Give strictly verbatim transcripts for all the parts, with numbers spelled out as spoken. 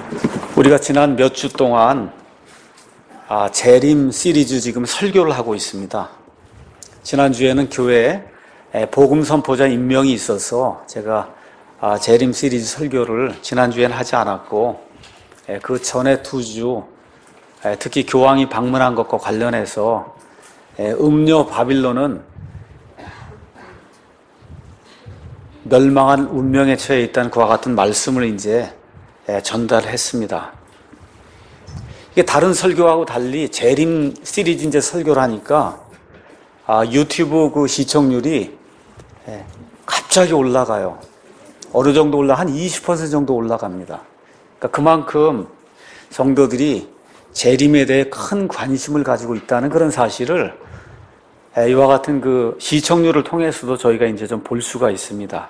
우리가 지난 몇 주 동안 아, 재림 시리즈 지금 설교를 하고 있습니다. 지난주에는 교회에 복음 선포자 임명이 있어서 제가 아, 재림 시리즈 설교를 지난주에는 하지 않았고, 그 전에 두 주 특히 교황이 방문한 것과 관련해서 음료 바빌론은 멸망한 운명에 처해 있다는 그와 같은 말씀을 이제 전달했습니다. 이게 다른 설교하고 달리 재림 시리즈 이제 설교를 하니까 아, 유튜브 그 시청률이 갑자기 올라가요. 어느 정도 올라 한 이십 퍼센트 정도 올라갑니다. 그러니까 그만큼 성도들이 재림에 대해 큰 관심을 가지고 있다는 그런 사실을 이와 같은 그 시청률을 통해서도 저희가 이제 좀 볼 수가 있습니다.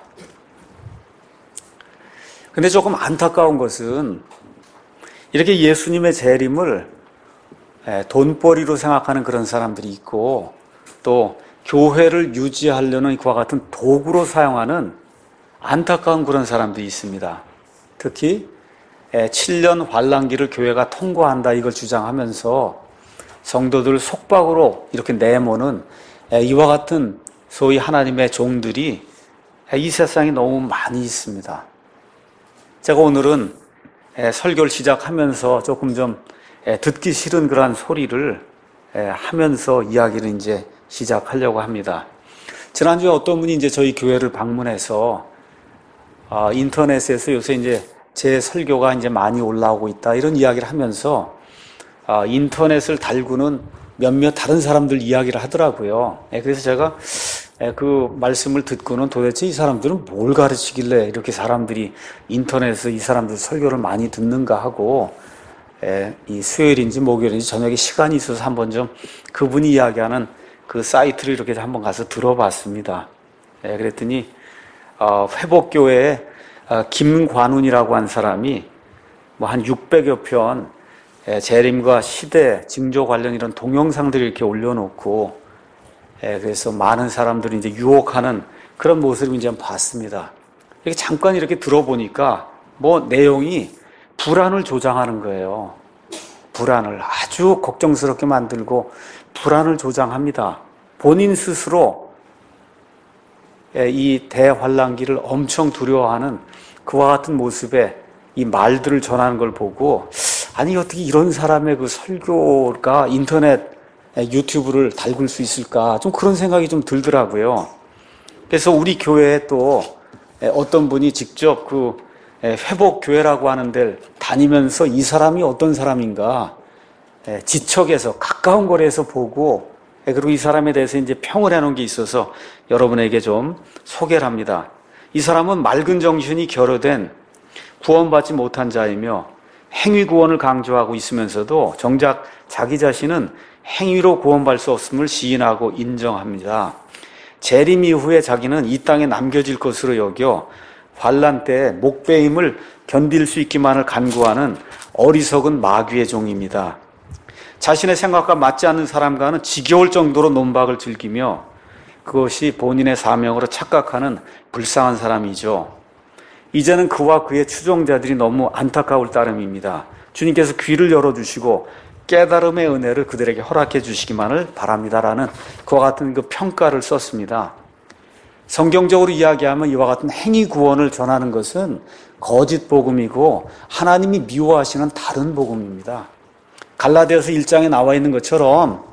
근데 조금 안타까운 것은 이렇게 예수님의 재림을 돈벌이로 생각하는 그런 사람들이 있고, 또 교회를 유지하려는 그와 같은 도구로 사용하는 안타까운 그런 사람들이 있습니다. 특히 칠 년 환란기를 교회가 통과한다 이걸 주장하면서 성도들 속박으로 이렇게 내모는 이와 같은 소위 하나님의 종들이 이 세상에 너무 많이 있습니다. 제가 오늘은 설교를 시작하면서 조금 좀 듣기 싫은 그러한 소리를 하면서 이야기를 이제 시작하려고 합니다. 지난주에 어떤 분이 이제 저희 교회를 방문해서 인터넷에서 요새 이제 제 설교가 이제 많이 올라오고 있다 이런 이야기를 하면서 인터넷을 달구는 몇몇 다른 사람들 이야기를 하더라고요. 그래서 제가 그 말씀을 듣고는 도대체 이 사람들은 뭘 가르치길래 이렇게 사람들이 인터넷에서 이 사람들 설교를 많이 듣는가 하고, 이 수요일인지 목요일인지 저녁에 시간이 있어서 한번 좀 그분이 이야기하는 그 사이트를 이렇게 한번 가서 들어봤습니다. 그랬더니 회복교회에 김관운이라고 한 사람이 뭐 한 육백여 편 재림과 시대, 징조 관련 이런 동영상들을 이렇게 올려놓고, 그래서 많은 사람들이 이제 유혹하는 그런 모습을 이제 봤습니다. 이렇게 잠깐 이렇게 들어보니까 뭐 내용이 불안을 조장하는 거예요. 불안을 아주 걱정스럽게 만들고 불안을 조장합니다. 본인 스스로 이 대환란기를 엄청 두려워하는 그와 같은 모습의 이 말들을 전하는 걸 보고, 아니 어떻게 이런 사람의 그 설교가 인터넷 유튜브를 달굴 수 있을까, 좀 그런 생각이 좀 들더라고요. 그래서 우리 교회에 또 어떤 분이 직접 그 회복교회라고 하는 데를 다니면서 이 사람이 어떤 사람인가 지척에서 가까운 거리에서 보고, 그리고 이 사람에 대해서 이제 평을 해놓은 게 있어서 여러분에게 좀 소개를 합니다. 이 사람은 맑은 정신이 결여된 구원받지 못한 자이며 행위 구원을 강조하고 있으면서도 정작 자기 자신은 행위로 구원받을 수 없음을 시인하고 인정합니다. 재림 이후에 자기는 이 땅에 남겨질 것으로 여겨 환란 때 목배임을 견딜 수 있기만을 간구하는 어리석은 마귀의 종입니다. 자신의 생각과 맞지 않는 사람과는 지겨울 정도로 논박을 즐기며 그것이 본인의 사명으로 착각하는 불쌍한 사람이죠. 이제는 그와 그의 추종자들이 너무 안타까울 따름입니다. 주님께서 귀를 열어주시고 깨달음의 은혜를 그들에게 허락해 주시기만을 바랍니다라는 그와 같은 그 평가를 썼습니다. 성경적으로 이야기하면 이와 같은 행위 구원을 전하는 것은 거짓 복음이고 하나님이 미워하시는 다른 복음입니다. 갈라디아서 일 장에 나와 있는 것처럼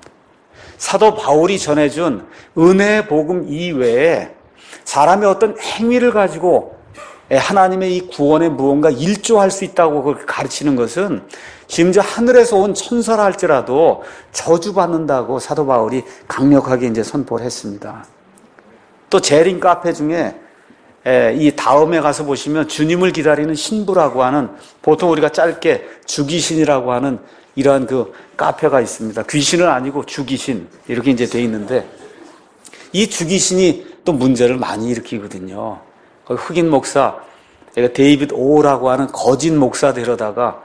사도 바울이 전해준 은혜의 복음 이외에 사람의 어떤 행위를 가지고 하나님의 이 구원에 무언가 일조할 수 있다고 그걸 가르치는 것은 심지어 하늘에서 온 천사라 할지라도 저주받는다고 사도 바울이 강력하게 이제 선포를 했습니다. 또 재림 카페 중에 이 다음에 가서 보시면 주님을 기다리는 신부라고 하는, 보통 우리가 짧게 주귀신이라고 하는 이러한 그 카페가 있습니다. 귀신은 아니고 주귀신 이렇게 이제 돼 있는데, 이 주귀신이 또 문제를 많이 일으키거든요. 거기 흑인 목사, 데이비드 오라고 하는 거짓 목사 데려다가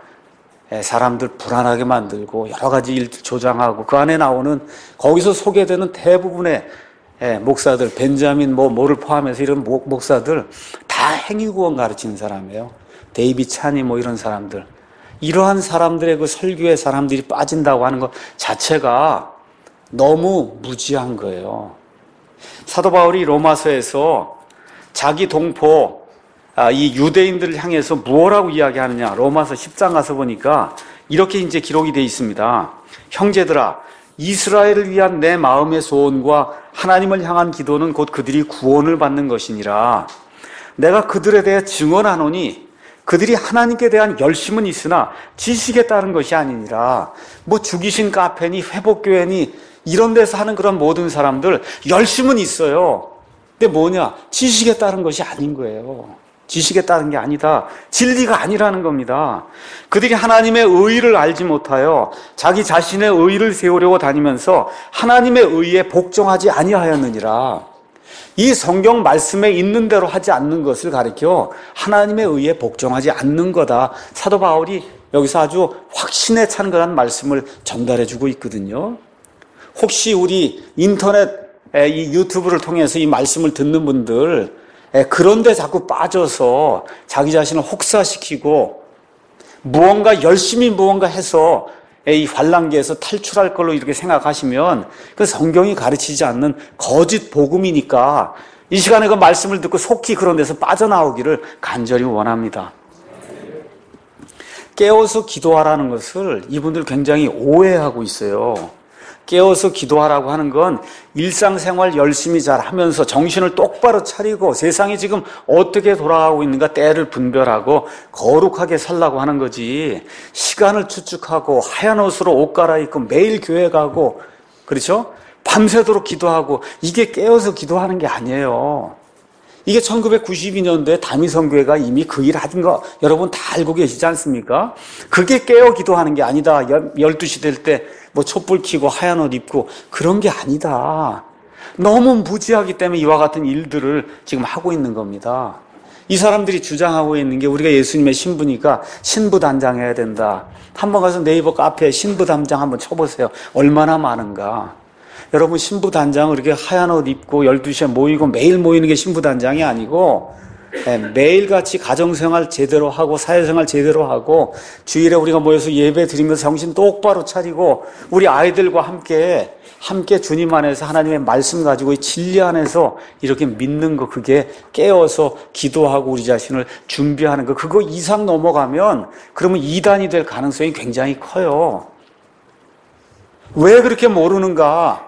사람들 불안하게 만들고 여러 가지 일 조장하고, 그 안에 나오는 거기서 소개되는 대부분의 목사들, 벤자민 뭐 뭐를 포함해서 이런 목사들 다 행위구원 가르치는 사람이에요. 데이비 차니 뭐 이런 사람들. 이러한 사람들의 그 설교에 사람들이 빠진다고 하는 것 자체가 너무 무지한 거예요. 사도 바울이 로마서에서 자기 동포 이 유대인들을 향해서 무엇라고 이야기하느냐, 로마서 십 장 가서 보니까 이렇게 이제 기록이 되어 있습니다. 형제들아, 이스라엘을 위한 내 마음의 소원과 하나님을 향한 기도는 곧 그들이 구원을 받는 것이니라. 내가 그들에 대해 증언하노니 그들이 하나님께 대한 열심은 있으나 지식에 따른 것이 아니니라. 뭐 죽이신 카페니 회복교회니 이런 데서 하는 그런 모든 사람들 열심은 있어요. 근데 뭐냐? 지식에 따른 것이 아닌 거예요. 지식에 따른 게 아니다. 진리가 아니라는 겁니다. 그들이 하나님의 의의를 알지 못하여 자기 자신의 의의를 세우려고 다니면서 하나님의 의의에 복종하지 아니하였느니라. 이 성경 말씀에 있는 대로 하지 않는 것을 가리켜 하나님의 의의에 복종하지 않는 거다. 사도 바울이 여기서 아주 확신에 찬 그런 말씀을 전달해주고 있거든요. 혹시 우리 인터넷 이 유튜브를 통해서 이 말씀을 듣는 분들 그런데 자꾸 빠져서 자기 자신을 혹사시키고 무언가 열심히 무언가 해서 이 환란기에서 탈출할 걸로 이렇게 생각하시면 그 성경이 가르치지 않는 거짓 복음이니까 이 시간에 그 말씀을 듣고 속히 그런 데서 빠져나오기를 간절히 원합니다. 깨어서 기도하라는 것을 이분들 굉장히 오해하고 있어요. 깨어서 기도하라고 하는 건 일상생활 열심히 잘 하면서 정신을 똑바로 차리고 세상이 지금 어떻게 돌아가고 있는가 때를 분별하고 거룩하게 살라고 하는 거지, 시간을 추측하고 하얀 옷으로 옷 갈아입고 매일 교회 가고, 그렇죠? 밤새도록 기도하고, 이게 깨어서 기도하는 게 아니에요. 이게 천구백구십이 년도에 다미성교회가 이미 그 일 하던 거 여러분 다 알고 계시지 않습니까? 그게 깨어 기도하는 게 아니다. 열두 시 될 때 뭐 촛불 켜고 하얀 옷 입고 그런 게 아니다. 너무 무지하기 때문에 이와 같은 일들을 지금 하고 있는 겁니다. 이 사람들이 주장하고 있는 게 우리가 예수님의 신부니까 신부단장해야 된다. 한번 가서 네이버 카페에 신부단장 한번 쳐보세요. 얼마나 많은가. 여러분, 신부단장을 이렇게 하얀 옷 입고 열두 시에 모이고 매일 모이는 게 신부단장이 아니고, 매일같이 가정생활 제대로 하고 사회생활 제대로 하고 주일에 우리가 모여서 예배 드리면서 정신 똑바로 차리고 우리 아이들과 함께 함께 주님 안에서 하나님의 말씀 가지고 진리 안에서 이렇게 믿는 거, 그게 깨어서 기도하고 우리 자신을 준비하는 거, 그거 이상 넘어가면 그러면 이단이 될 가능성이 굉장히 커요. 왜 그렇게 모르는가?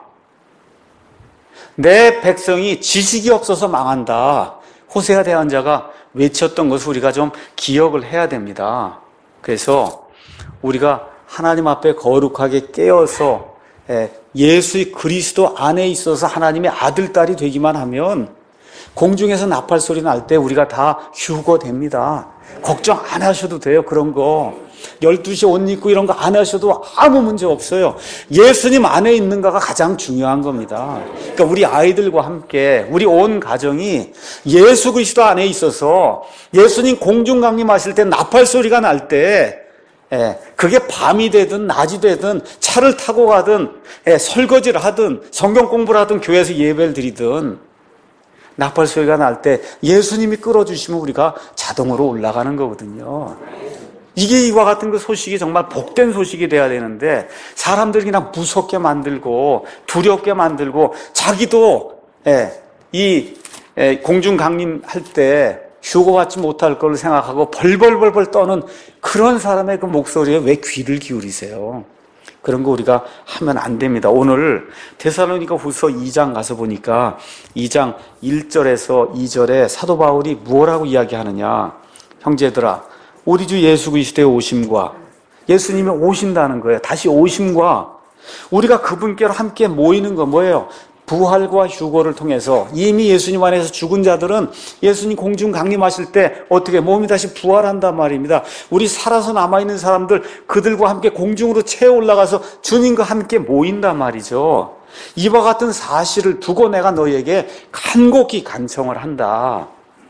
내 백성이 지식이 없어서 망한다. 호세아 대언자가 외쳤던 것을 우리가 좀 기억을 해야 됩니다. 그래서 우리가 하나님 앞에 거룩하게 깨어서 예수의 그리스도 안에 있어서 하나님의 아들, 딸이 되기만 하면 공중에서 나팔 소리 날 때 우리가 다 휴거됩니다. 걱정 안 하셔도 돼요. 그런 거 열두 시 옷 입고 이런 거 안 하셔도 아무 문제 없어요. 예수님 안에 있는가가 가장 중요한 겁니다. 그러니까 우리 아이들과 함께 우리 온 가정이 예수 그리스도 안에 있어서 예수님 공중 강림하실 때 나팔 소리가 날 때, 예, 그게 밤이 되든 낮이 되든 차를 타고 가든, 예, 설거지를 하든 성경 공부를 하든 교회에서 예배를 드리든 나팔 소리가 날 때 예수님이 끌어주시면 우리가 자동으로 올라가는 거거든요. 이게 이와 같은 그 소식이 정말 복된 소식이 돼야 되는데 사람들이 그냥 무섭게 만들고 두렵게 만들고 자기도 예, 이 예, 공중 강림할 때 휴거받지 못할 걸 생각하고 벌벌벌벌 떠는 그런 사람의 그 목소리에 왜 귀를 기울이세요? 그런 거 우리가 하면 안 됩니다. 오늘 데살로니가 후서 이 장 가서 보니까 이 장 일 절에서 이 절에 사도 바울이 무엇라고 이야기하느냐. 형제들아, 우리 주 예수 그리스도의 오심과, 예수님이 오신다는 거예요. 다시 오심과 우리가 그분께로 함께 모이는 거 뭐예요? 부활과 휴거를 통해서 이미 예수님 안에서 죽은 자들은 예수님 공중 강림하실 때 어떻게 몸이 다시 부활한단 말입니다. 우리 살아서 남아있는 사람들, 그들과 함께 공중으로 채 올라가서 주님과 함께 모인단 말이죠. 이와 같은 사실을 두고 내가 너희에게 간곡히 간청을 한다.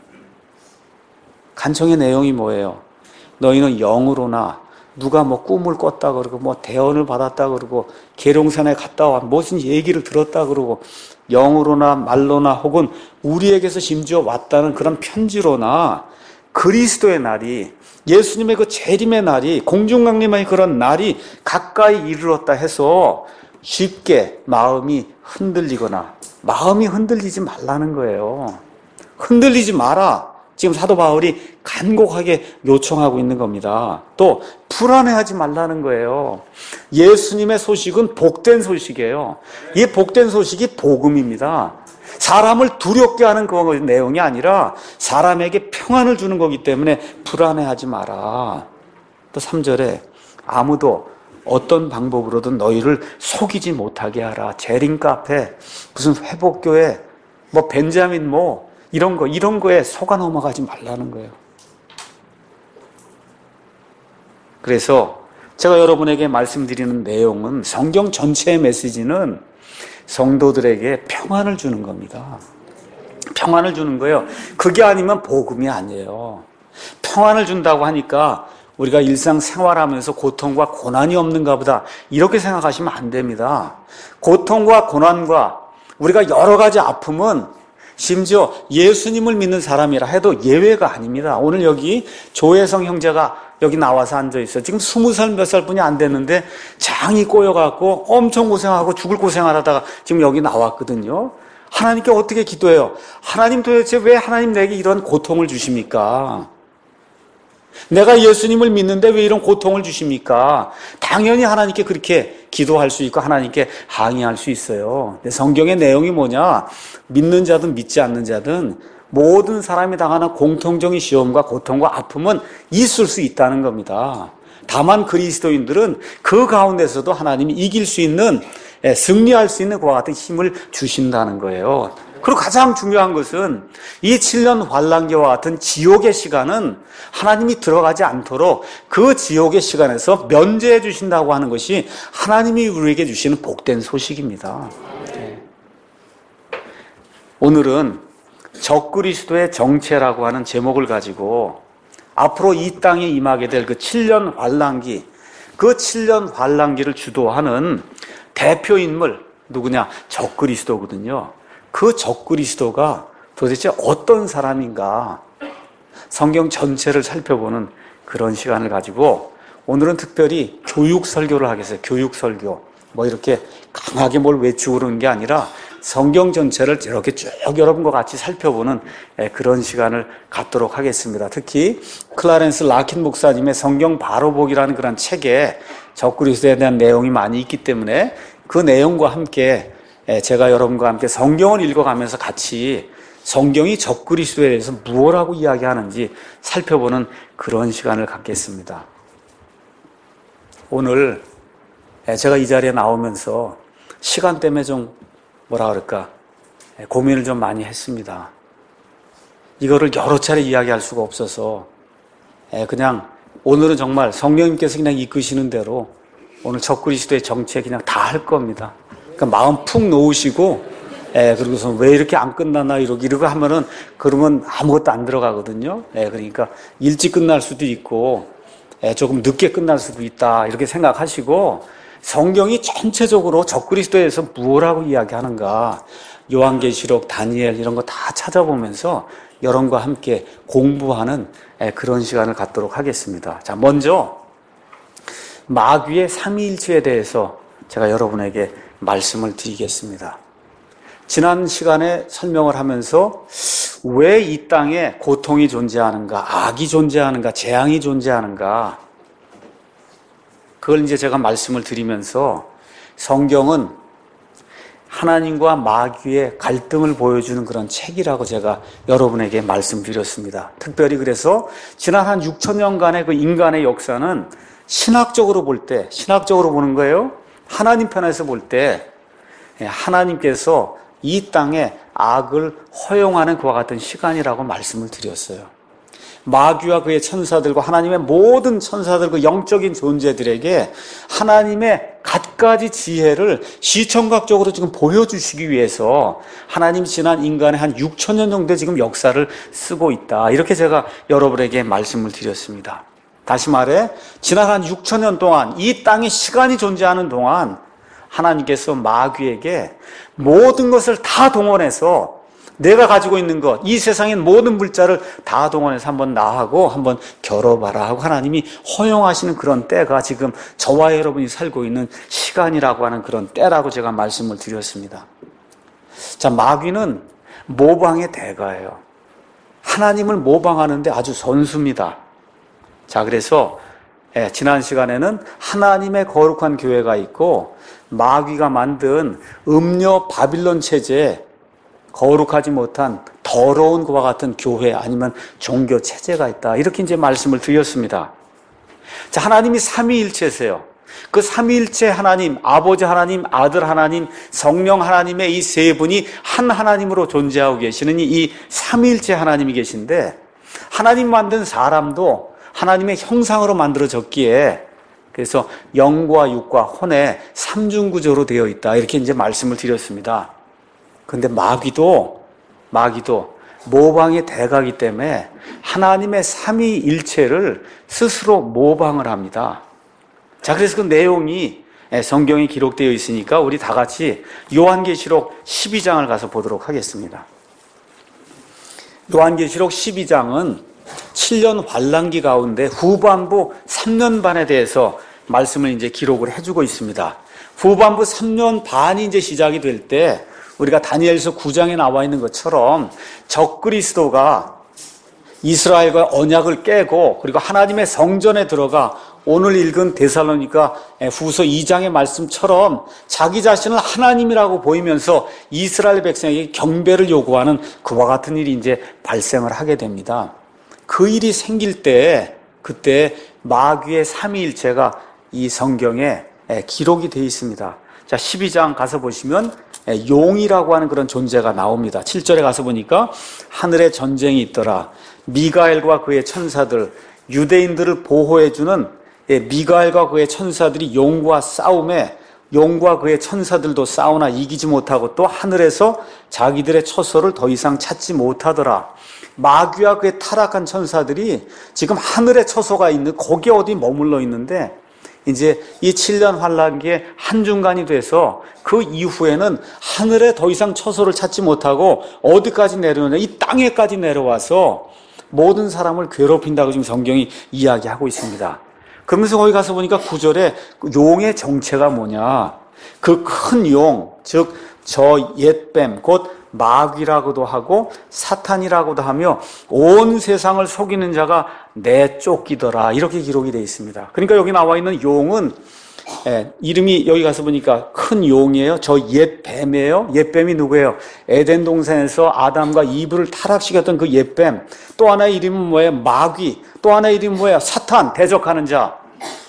간청의 내용이 뭐예요? 너희는 영으로나 누가 뭐 꿈을 꿨다 그러고 뭐 대언을 받았다 그러고 계룡산에 갔다 와 무슨 얘기를 들었다 그러고 영으로나 말로나 혹은 우리에게서 심지어 왔다는 그런 편지로나 그리스도의 날이, 예수님의 그 재림의 날이, 공중강림의 그런 날이 가까이 이르렀다 해서 쉽게 마음이 흔들리거나 마음이 흔들리지 말라는 거예요. 흔들리지 마라. 지금 사도 바울이 간곡하게 요청하고 있는 겁니다. 또 불안해하지 말라는 거예요. 예수님의 소식은 복된 소식이에요. 이 복된 소식이 복음입니다. 사람을 두렵게 하는 그 내용이 아니라 사람에게 평안을 주는 거기 때문에 불안해하지 마라. 또 삼 절에 아무도 어떤 방법으로든 너희를 속이지 못하게 하라. 재림 카페, 무슨 회복교회, 뭐 벤자민 뭐 이런 거 이런 거에 속아 넘어가지 말라는 거예요. 그래서 제가 여러분에게 말씀드리는 내용은, 성경 전체의 메시지는 성도들에게 평안을 주는 겁니다. 평안을 주는 거예요. 그게 아니면 복음이 아니에요. 평안을 준다고 하니까 우리가 일상생활하면서 고통과 고난이 없는가 보다 이렇게 생각하시면 안 됩니다. 고통과 고난과 우리가 여러 가지 아픔은 심지어 예수님을 믿는 사람이라 해도 예외가 아닙니다. 오늘 여기 조혜성 형제가 여기 나와서 앉아있어요. 지금 스무 살 몇 살 뿐이 안 됐는데 장이 꼬여갖고 엄청 고생하고 죽을 고생하다가 지금 여기 나왔거든요. 하나님께 어떻게 기도해요? 하나님, 도대체 왜 하나님 내게 이런 고통을 주십니까? 내가 예수님을 믿는데 왜 이런 고통을 주십니까? 당연히 하나님께 그렇게 기도할 수 있고 하나님께 항의할 수 있어요. 근데 성경의 내용이 뭐냐? 믿는 자든 믿지 않는 자든 모든 사람이 당하는 공통적인 시험과 고통과 아픔은 있을 수 있다는 겁니다. 다만 그리스도인들은 그 가운데서도 하나님이 이길 수 있는, 승리할 수 있는 그와 같은 힘을 주신다는 거예요. 그리고 가장 중요한 것은 이 칠 년 환란기와 같은 지옥의 시간은 하나님이 들어가지 않도록 그 지옥의 시간에서 면제해 주신다고 하는 것이 하나님이 우리에게 주시는 복된 소식입니다. 네. 오늘은 적그리스도의 정체라고 하는 제목을 가지고 앞으로 이 땅에 임하게 될 그 칠 년 환란기, 그 칠 년 환란기를 주도하는 대표 인물 누구냐? 적그리스도거든요. 그 적그리스도가 도대체 어떤 사람인가? 성경 전체를 살펴보는 그런 시간을 가지고 오늘은 특별히 교육 설교를 하겠어요. 교육 설교. 뭐 이렇게 강하게 뭘 외치고 그러는 게 아니라 성경 전체를 이렇게 쭉 여러분과 같이 살펴보는 그런 시간을 갖도록 하겠습니다. 특히 클라렌스 라킨 목사님의 성경 바로보기라는 그런 책에 적그리스도에 대한 내용이 많이 있기 때문에 그 내용과 함께 제가 여러분과 함께 성경을 읽어가면서 같이 성경이 적그리스도에 대해서 무엇라고 이야기하는지 살펴보는 그런 시간을 갖겠습니다. 오늘 제가 이 자리에 나오면서 시간 때문에 좀 뭐라 그럴까 고민을 좀 많이 했습니다. 이거를 여러 차례 이야기할 수가 없어서 그냥 오늘은 정말 성령님께서 그냥 이끄시는 대로 오늘 적그리스도의 정체 그냥 다 할 겁니다. 그러니까 마음 푹 놓으시고, 예, 그리고서 왜 이렇게 안 끝나나 이러고 이러고 하면은 그러면 아무것도 안 들어가거든요. 예, 그러니까 일찍 끝날 수도 있고, 예, 조금 늦게 끝날 수도 있다 이렇게 생각하시고 성경이 전체적으로 적그리스도에 대해서 무엇라고 이야기하는가, 요한계시록, 다니엘 이런 거 다 찾아보면서 여러분과 함께 공부하는 예, 그런 시간을 갖도록 하겠습니다. 자, 먼저 마귀의 삼위일체에 대해서 제가 여러분에게 말씀을 드리겠습니다. 지난 시간에 설명을 하면서 왜 이 땅에 고통이 존재하는가, 악이 존재하는가, 재앙이 존재하는가, 그걸 이제 제가 말씀을 드리면서 성경은 하나님과 마귀의 갈등을 보여주는 그런 책이라고 제가 여러분에게 말씀드렸습니다. 특별히 그래서 지난 한 육천 년간의 그 인간의 역사는 신학적으로 볼 때, 신학적으로 보는 거예요. 하나님 편에서 볼 때 하나님께서 이 땅에 악을 허용하는 그와 같은 시간이라고 말씀을 드렸어요. 마귀와 그의 천사들과 하나님의 모든 천사들, 그 영적인 존재들에게 하나님의 갖가지 지혜를 시청각적으로 지금 보여주시기 위해서 하나님 지난 인간의 한 육천 년 정도 지금 역사를 쓰고 있다, 이렇게 제가 여러분에게 말씀을 드렸습니다. 다시 말해 지난 한 육천 년 동안 이 땅에 시간이 존재하는 동안 하나님께서 마귀에게 모든 것을 다 동원해서 내가 가지고 있는 것, 이 세상의 모든 물자를 다 동원해서 한번 나하고 한번 겨뤄봐라 하고 하나님이 허용하시는 그런 때가 지금 저와 여러분이 살고 있는 시간이라고 하는 그런 때라고 제가 말씀을 드렸습니다. 자, 마귀는 모방의 대가예요. 하나님을 모방하는데 아주 선수입니다. 자, 그래서 예, 지난 시간에는 하나님의 거룩한 교회가 있고 마귀가 만든 음녀 바빌론 체제에 거룩하지 못한 더러운 것과 같은 교회 아니면 종교 체제가 있다. 이렇게 이제 말씀을 드렸습니다. 자, 하나님이 삼위일체세요. 그 삼위일체 하나님, 아버지 하나님, 아들 하나님, 성령 하나님의 이 세 분이 한 하나님으로 존재하고 계시는 이 삼위일체 하나님이 계신데 하나님 만든 사람도 하나님의 형상으로 만들어졌기에 그래서 영과 육과 혼의 삼중구조로 되어 있다. 이렇게 이제 말씀을 드렸습니다. 그런데 마귀도 마귀도 모방의 대가이기 때문에 하나님의 삼위일체를 스스로 모방을 합니다. 자, 그래서 그 내용이 성경에 기록되어 있으니까 우리 다 같이 요한계시록 십이 장을 가서 보도록 하겠습니다. 요한계시록 십이 장은 칠 년 환란기 가운데 후반부 삼 년 반에 대해서 말씀을 이제 기록을 해주고 있습니다. 후반부 삼 년 반이 이제 시작이 될 때 우리가 다니엘서 구 장에 나와 있는 것처럼 적그리스도가 이스라엘과 언약을 깨고 그리고 하나님의 성전에 들어가 오늘 읽은 데살로니가 후서 이 장의 말씀처럼 자기 자신을 하나님이라고 보이면서 이스라엘 백성에게 경배를 요구하는 그와 같은 일이 이제 발생을 하게 됩니다. 그 일이 생길 때 그때 마귀의 삼위일체가 이 성경에 기록이 되어 있습니다. 자, 십이 장 가서 보시면 용이라고 하는 그런 존재가 나옵니다. 칠 절에 가서 보니까 하늘에 전쟁이 있더라. 미가엘과 그의 천사들, 유대인들을 보호해주는 미가엘과 그의 천사들이 용과 싸움에 용과 그의 천사들도 싸우나 이기지 못하고 또 하늘에서 자기들의 처소를 더 이상 찾지 못하더라. 마귀와 그의 타락한 천사들이 지금 하늘에 처소가 있는 거기에 어디 머물러 있는데 이제 이 칠 년 환란기에 한중간이 돼서 그 이후에는 하늘에 더 이상 처소를 찾지 못하고 어디까지 내려오냐, 이 땅에까지 내려와서 모든 사람을 괴롭힌다고 지금 성경이 이야기하고 있습니다. 그러면서 거기 가서 보니까 구 절에 용의 정체가 뭐냐, 그 큰 용, 즉 저 옛뱀 곧 마귀라고도 하고 사탄이라고도 하며 온 세상을 속이는 자가 내쫓기더라, 이렇게 기록이 되어 있습니다. 그러니까 여기 나와 있는 용은 예, 이름이 여기 가서 보니까 큰 용이에요. 저 옛뱀이에요. 옛뱀이 누구예요? 에덴 동산에서 아담과 이브를 타락시켰던 그 옛뱀. 또 하나의 이름은 뭐예요? 마귀. 또 하나의 이름은 뭐예요? 사탄, 대적하는 자.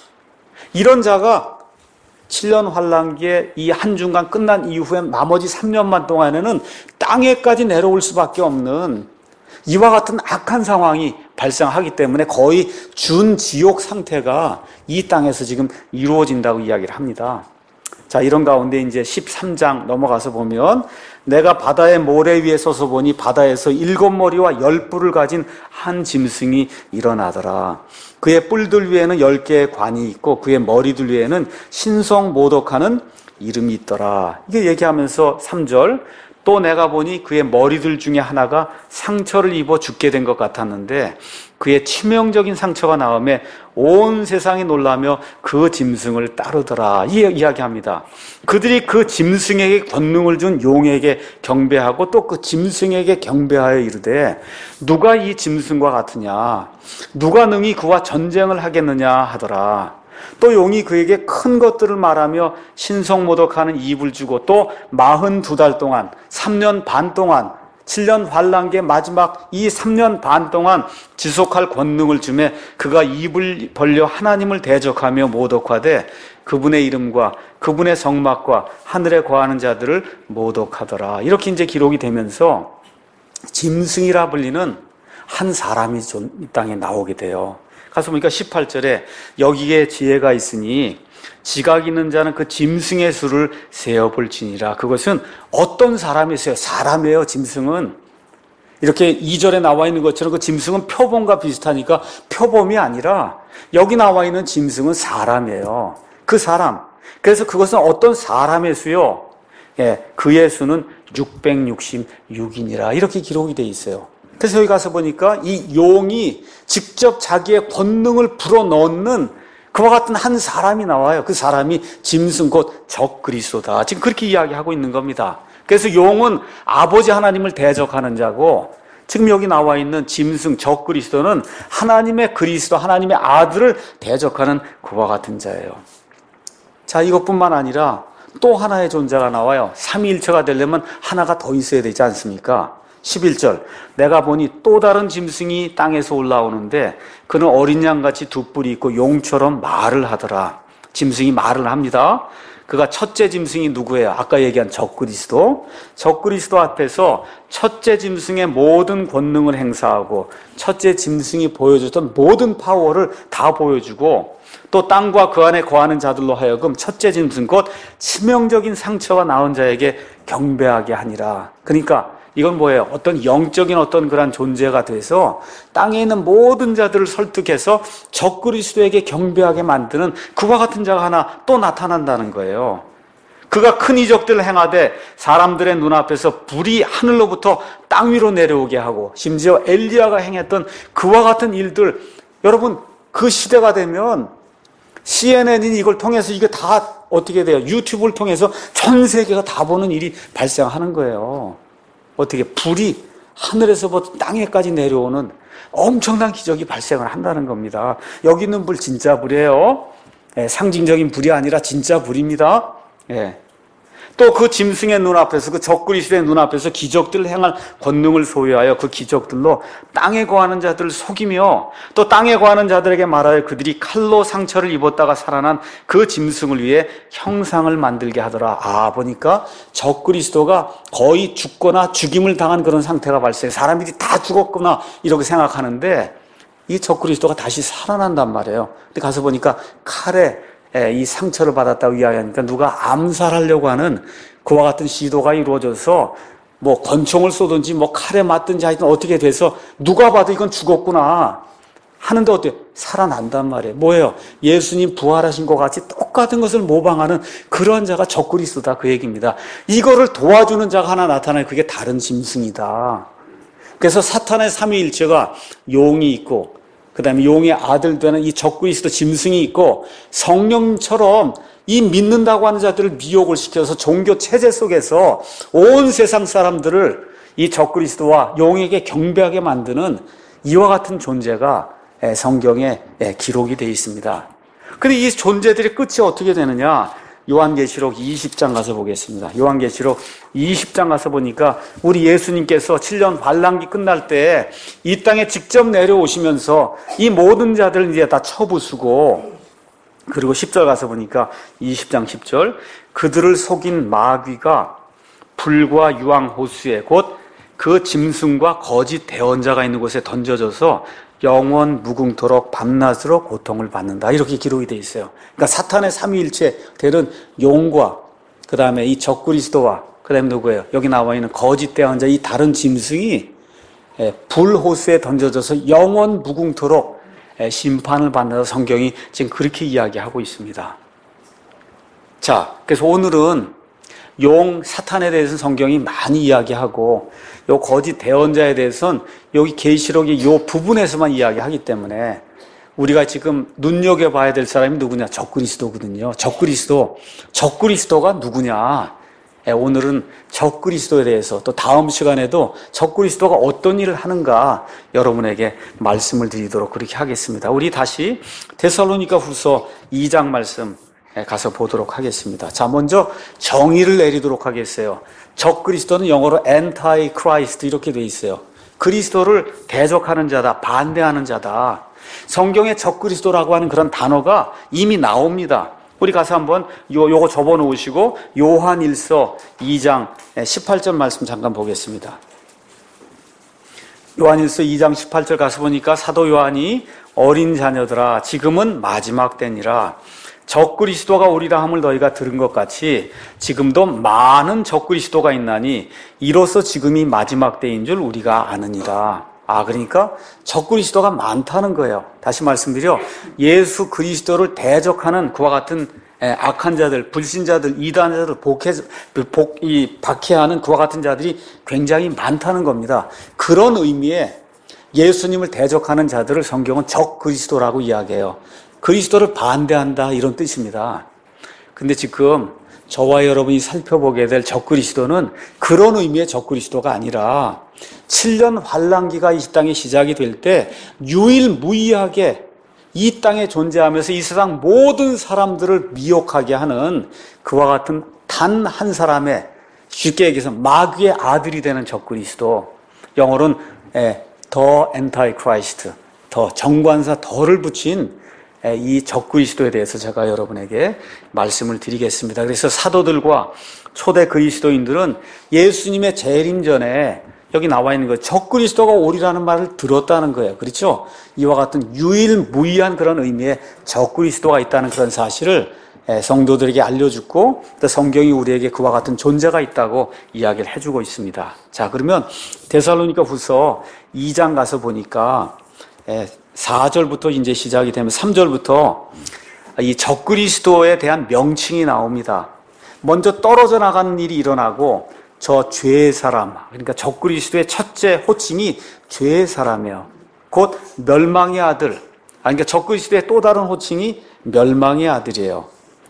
이런 자가 칠 년 환란기에 이 한중간 끝난 이후에 나머지 삼 년만 동안에는 땅에까지 내려올 수밖에 없는 이와 같은 악한 상황이 발생하기 때문에 거의 준지옥 상태가 이 땅에서 지금 이루어진다고 이야기를 합니다. 자, 이런 가운데 이제 십삼 장 넘어가서 보면 내가 바다의 모래 위에 서서 보니 바다에서 일곱 머리와 열 뿔을 가진 한 짐승이 일어나더라. 그의 뿔들 위에는 열 개의 관이 있고 그의 머리들 위에는 신성모독하는 이름이 있더라. 이게 얘기하면서 삼 절 또 내가 보니 그의 머리들 중에 하나가 상처를 입어 죽게 된 것 같았는데 그의 치명적인 상처가 나음에 온 세상이 놀라며 그 짐승을 따르더라. 이 이야기합니다. 그들이 그 짐승에게 권능을 준 용에게 경배하고 또 그 짐승에게 경배하여 이르되 누가 이 짐승과 같으냐, 누가 능히 그와 전쟁을 하겠느냐 하더라. 또 용이 그에게 큰 것들을 말하며 신성모독하는 입을 주고 또 마흔두 달 동안 삼 년 반 동안 칠 년 환란기의 마지막 이 삼 년 반 동안 지속할 권능을 주매 그가 입을 벌려 하나님을 대적하며 모독하되 그분의 이름과 그분의 성막과 하늘에 거하는 자들을 모독하더라. 이렇게 이제 기록이 되면서 짐승이라 불리는 한 사람이 이 땅에 나오게 돼요. 가서 보니까 십팔 절에 여기에 지혜가 있으니 지각 있는 자는 그 짐승의 수를 세어볼지니라. 그것은 어떤 사람이세요? 사람이에요. 짐승은 이렇게 이 절에 나와 있는 것처럼 그 짐승은 표범과 비슷하니까 표범이 아니라 여기 나와 있는 짐승은 사람이에요. 그 사람. 그래서 그것은 어떤 사람의 수요? 예, 그의 수는 육백육십육이니라 이렇게 기록이 돼 있어요. 그래서 여기 가서 보니까 이 용이 직접 자기의 권능을 불어넣는 그와 같은 한 사람이 나와요. 그 사람이 짐승 곧 적그리스도다. 지금 그렇게 이야기하고 있는 겁니다. 그래서 용은 아버지 하나님을 대적하는 자고, 지금 여기 나와 있는 짐승 적그리스도는 하나님의 그리스도, 하나님의 아들을 대적하는 그와 같은 자예요. 자, 이것뿐만 아니라 또 하나의 존재가 나와요. 삼위일체가 되려면 하나가 더 있어야 되지 않습니까? 십일 절, 내가 보니 또 다른 짐승이 땅에서 올라오는데 그는 어린 양같이 두 뿔이 있고 용처럼 말을 하더라. 짐승이 말을 합니다. 그가 첫째 짐승이 누구예요? 아까 얘기한 적그리스도. 적그리스도 앞에서 첫째 짐승의 모든 권능을 행사하고 첫째 짐승이 보여줬던 모든 파워를 다 보여주고, 또 땅과 그 안에 거하는 자들로 하여금 첫째 짐승 곧 치명적인 상처가 나온 자에게 경배하게 하니라. 그러니까 이건 뭐예요? 어떤 영적인 어떤 그런 존재가 돼서 땅에 있는 모든 자들을 설득해서 적그리스도에게 경배하게 만드는 그와 같은 자가 하나 또 나타난다는 거예요. 그가 큰 이적들을 행하되 사람들의 눈앞에서 불이 하늘로부터 땅 위로 내려오게 하고, 심지어 엘리야가 행했던 그와 같은 일들, 여러분 그 시대가 되면 씨엔엔이 이걸 통해서 이게 다 어떻게 돼요? 유튜브를 통해서 전 세계가 다 보는 일이 발생하는 거예요. 어떻게 불이 하늘에서부터 땅에까지 내려오는 엄청난 기적이 발생을 한다는 겁니다. 여기 있는 불 진짜 불이에요. 예, 상징적인 불이 아니라 진짜 불입니다. 예. 또 그 짐승의 눈앞에서, 그 적그리스도의 눈앞에서 기적들을 행할 권능을 소유하여 그 기적들로 땅에 거하는 자들을 속이며, 또 땅에 거하는 자들에게 말하여 그들이 칼로 상처를 입었다가 살아난 그 짐승을 위해 형상을 만들게 하더라. 아, 보니까 적그리스도가 거의 죽거나 죽임을 당한 그런 상태가 발생해 사람들이 다 죽었구나 이렇게 생각하는데, 이 적그리스도가 다시 살아난단 말이에요. 근데 가서 보니까 칼에 이 상처를 받았다고 이야기하니까 누가 암살하려고 하는 그와 같은 시도가 이루어져서 뭐 권총을 쏘든지 뭐 칼에 맞든지 하여튼 어떻게 돼서 누가 봐도 이건 죽었구나 하는데 어때요? 살아난단 말이에요. 뭐예요? 예수님 부활하신 것 같이 똑같은 것을 모방하는 그런 자가 적그리스도다, 그 얘기입니다. 이거를 도와주는 자가 하나 나타나요. 그게 다른 짐승이다. 그래서 사탄의 삼위일체가 용이 있고, 그 다음에 용의 아들 되는 이 적그리스도 짐승이 있고, 성령처럼 이 믿는다고 하는 자들을 미혹을 시켜서 종교 체제 속에서 온 세상 사람들을 이 적그리스도와 용에게 경배하게 만드는 이와 같은 존재가 성경에 기록이 되어 있습니다. 그런데 이 존재들의 끝이 어떻게 되느냐? 요한계시록 이십 장 가서 보겠습니다. 요한계시록 이십 장 가서 보니까 우리 예수님께서 칠 년 환란기 끝날 때 이 땅에 직접 내려오시면서 이 모든 자들을 이제 다 쳐부수고, 그리고 십 절 가서 보니까 이십 장 십 절, 그들을 속인 마귀가 불과 유황 호수에 곧 그 짐승과 거짓 대언자가 있는 곳에 던져져서 영원 무궁토록 밤낮으로 고통을 받는다, 이렇게 기록이 되어 있어요. 그러니까 사탄의 삼위일체 되는 용과 그 다음에 이 적그리스도와 그 다음에 누구예요? 여기 나와 있는 거짓 대언자, 이 다른 짐승이 불호수에 던져져서 영원 무궁토록 심판을 받는다, 성경이 지금 그렇게 이야기하고 있습니다. 자, 그래서 오늘은 용, 사탄에 대해서는 성경이 많이 이야기하고, 요 거짓 대언자에 대해서는 여기 계시록의 요 부분에서만 이야기하기 때문에 우리가 지금 눈여겨봐야 될 사람이 누구냐? 적그리스도거든요. 적그리스도. 적그리스도가 누구냐? 예, 오늘은 적그리스도에 대해서, 또 다음 시간에도 적그리스도가 어떤 일을 하는가 여러분에게 말씀을 드리도록 그렇게 하겠습니다. 우리 다시 데살로니가 후서 이 장 말씀 가서 보도록 하겠습니다. 자, 먼저 정의를 내리도록 하겠어요. 적그리스도는 영어로 anti-Christ 이렇게 돼 있어요. 그리스도를 대적하는 자다, 반대하는 자다. 성경에 적그리스도라고 하는 그런 단어가 이미 나옵니다. 우리 가서 한번 요, 요거 접어 놓으시고 요한일서 이 장 십팔 절 말씀 잠깐 보겠습니다. 요한일서 이 장 십팔 절 가서 보니까 사도 요한이 어린 자녀들아 지금은 마지막 때니라. 적그리스도가 오리라 함을 너희가 들은 것 같이 지금도 많은 적그리스도가 있나니 이로써 지금이 마지막 때인 줄 우리가 아느니라. 아, 그러니까 적그리스도가 많다는 거예요. 다시 말씀드려, 예수 그리스도를 대적하는 그와 같은 예, 악한 자들, 불신자들, 이단자들, 복해, 복, 이, 박해하는 그와 같은 자들이 굉장히 많다는 겁니다. 그런 의미에 예수님을 대적하는 자들을 성경은 적 그리스도라고 이야기해요. 그리스도를 반대한다 이런 뜻입니다. 근데 지금 저와 여러분이 살펴보게 될 적 그리스도는 그런 의미의 적 그리스도가 아니라 칠 년 환란기가 이 땅에 시작이 될 때 유일무이하게 이 땅에 존재하면서 이 세상 모든 사람들을 미혹하게 하는 그와 같은 단 한 사람의, 쉽게 얘기해서 마귀의 아들이 되는 적 그리스도, 영어로는 더 엔타이크라이스트, 더 정관사 더를 붙인 이 적 그리스도에 대해서 제가 여러분에게 말씀을 드리겠습니다. 그래서 사도들과 초대 그리스도인들은 예수님의 재림 전에 여기 나와 있는 거 적 그리스도가 오리라는 말을 들었다는 거예요. 그렇죠? 이와 같은 유일무이한 그런 의미의 적 그리스도가 있다는 그런 사실을 성도들에게 알려주고 또 성경이 우리에게 그와 같은 존재가 있다고 이야기를 해주고 있습니다. 자, 그러면 데살로니가 후서 이 장 가서 보니까 사 절부터 이제 시작이 되면 삼 절부터 이 적 그리스도에 대한 명칭이 나옵니다. 먼저 떨어져 나가는 일이 일어나고 저 죄의 사람, 그러니까 적 그리스도의 첫째 호칭이 죄의 사람이에요. 곧 멸망의 아들, 그러니까 적 그리스도의 또 다른 호칭이 멸망의 아들이에요.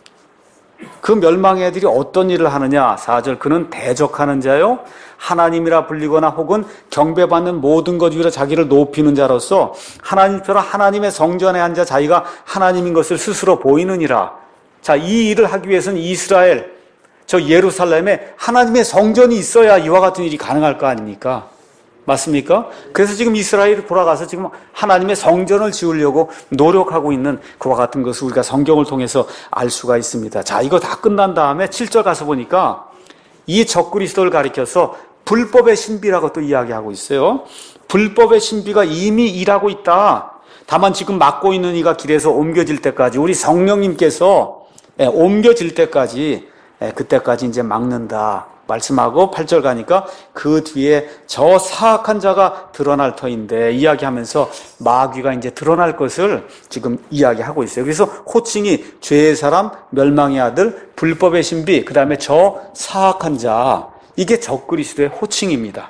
그 멸망의 아들이 어떤 일을 하느냐? 사 절, 그는 대적하는 자요 하나님이라 불리거나 혹은 경배받는 모든 것 위로 자기를 높이는 자로서 하나님처럼 하나님의 성전에 앉아 자기가 하나님인 것을 스스로 보이느니라. 자, 이 일을 하기 위해서는 이스라엘, 저 예루살렘에 하나님의 성전이 있어야 이와 같은 일이 가능할 거 아닙니까? 맞습니까? 그래서 지금 이스라엘이 돌아가서 지금 하나님의 성전을 지으려고 노력하고 있는 그와 같은 것을 우리가 성경을 통해서 알 수가 있습니다. 자, 이거 다 끝난 다음에 칠 절 가서 보니까 이 적 그리스도를 가리켜서 불법의 신비라고 또 이야기하고 있어요. 불법의 신비가 이미 일하고 있다. 다만 지금 맡고 있는 이가 길에서 옮겨질 때까지, 우리 성령님께서 옮겨질 때까지, 그때까지 이제 막는다 말씀하고 팔 절 가니까 그 뒤에 저 사악한 자가 드러날 터인데 이야기하면서 마귀가 이제 드러날 것을 지금 이야기하고 있어요. 그래서 호칭이 죄의 사람, 멸망의 아들, 불법의 신비, 그 다음에 저 사악한 자, 이게 적 그리스도의 호칭입니다.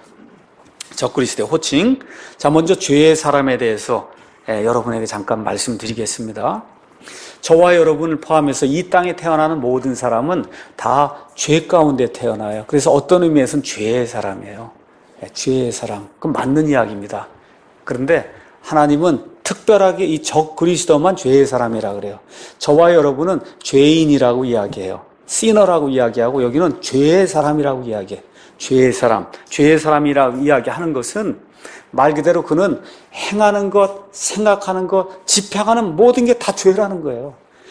적 그리스도의 호칭. 자, 먼저 죄의 사람에 대해서 여러분에게 잠깐 말씀드리겠습니다. 저와 여러분을 포함해서 이 땅에 태어나는 모든 사람은 다 죄 가운데 태어나요. 그래서 어떤 의미에서는 죄의 사람이에요. 죄의 사람. 그건 맞는 이야기입니다. 그런데 하나님은 특별하게 이 적 그리스도만 죄의 사람이라 그래요. 저와 여러분은 죄인이라고 이야기해요. 시너라고 이야기하고 여기는 죄의 사람이라고 이야기해요. 죄의 사람. 죄의 사람이라고 이야기하는 것은 말 그대로 그는 행하는 것, 생각하는 것, 집행하는 모든 게 다 죄라는 거예요.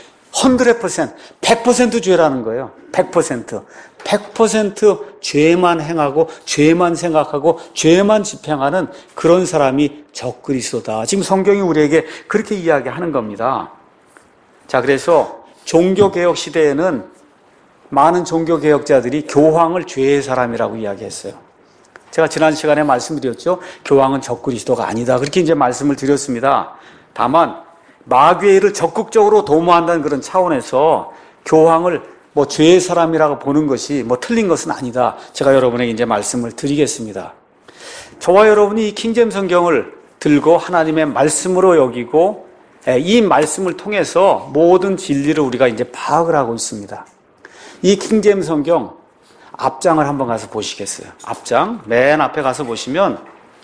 백 퍼센트, 백 퍼센트 죄라는 거예요. 백 퍼센트. 백 퍼센트 죄만 행하고 죄만 생각하고 죄만 집행하는 그런 사람이 적 그리스도다. 지금 성경이 우리에게 그렇게 이야기하는 겁니다. 자, 그래서 종교개혁 시대에는 많은 종교개혁자들이 교황을 죄의 사람이라고 이야기했어요. 제가 지난 시간에 말씀드렸죠. 교황은 적 그리스도가 아니다. 그렇게 이제 말씀을 드렸습니다. 다만 마귀의 일을 적극적으로 도모한다는 그런 차원에서 교황을 뭐 죄의 사람이라고 보는 것이 뭐 틀린 것은 아니다. 제가 여러분에게 이제 말씀을 드리겠습니다. 저와 여러분이 이 킹제임 성경을 들고 하나님의 말씀으로 여기고 이 말씀을 통해서 모든 진리를 우리가 이제 파악을 하고 있습니다. 이 킹제임 성경 앞장을 한번 가서 보시겠어요? 앞장 맨 앞에 가서 보시면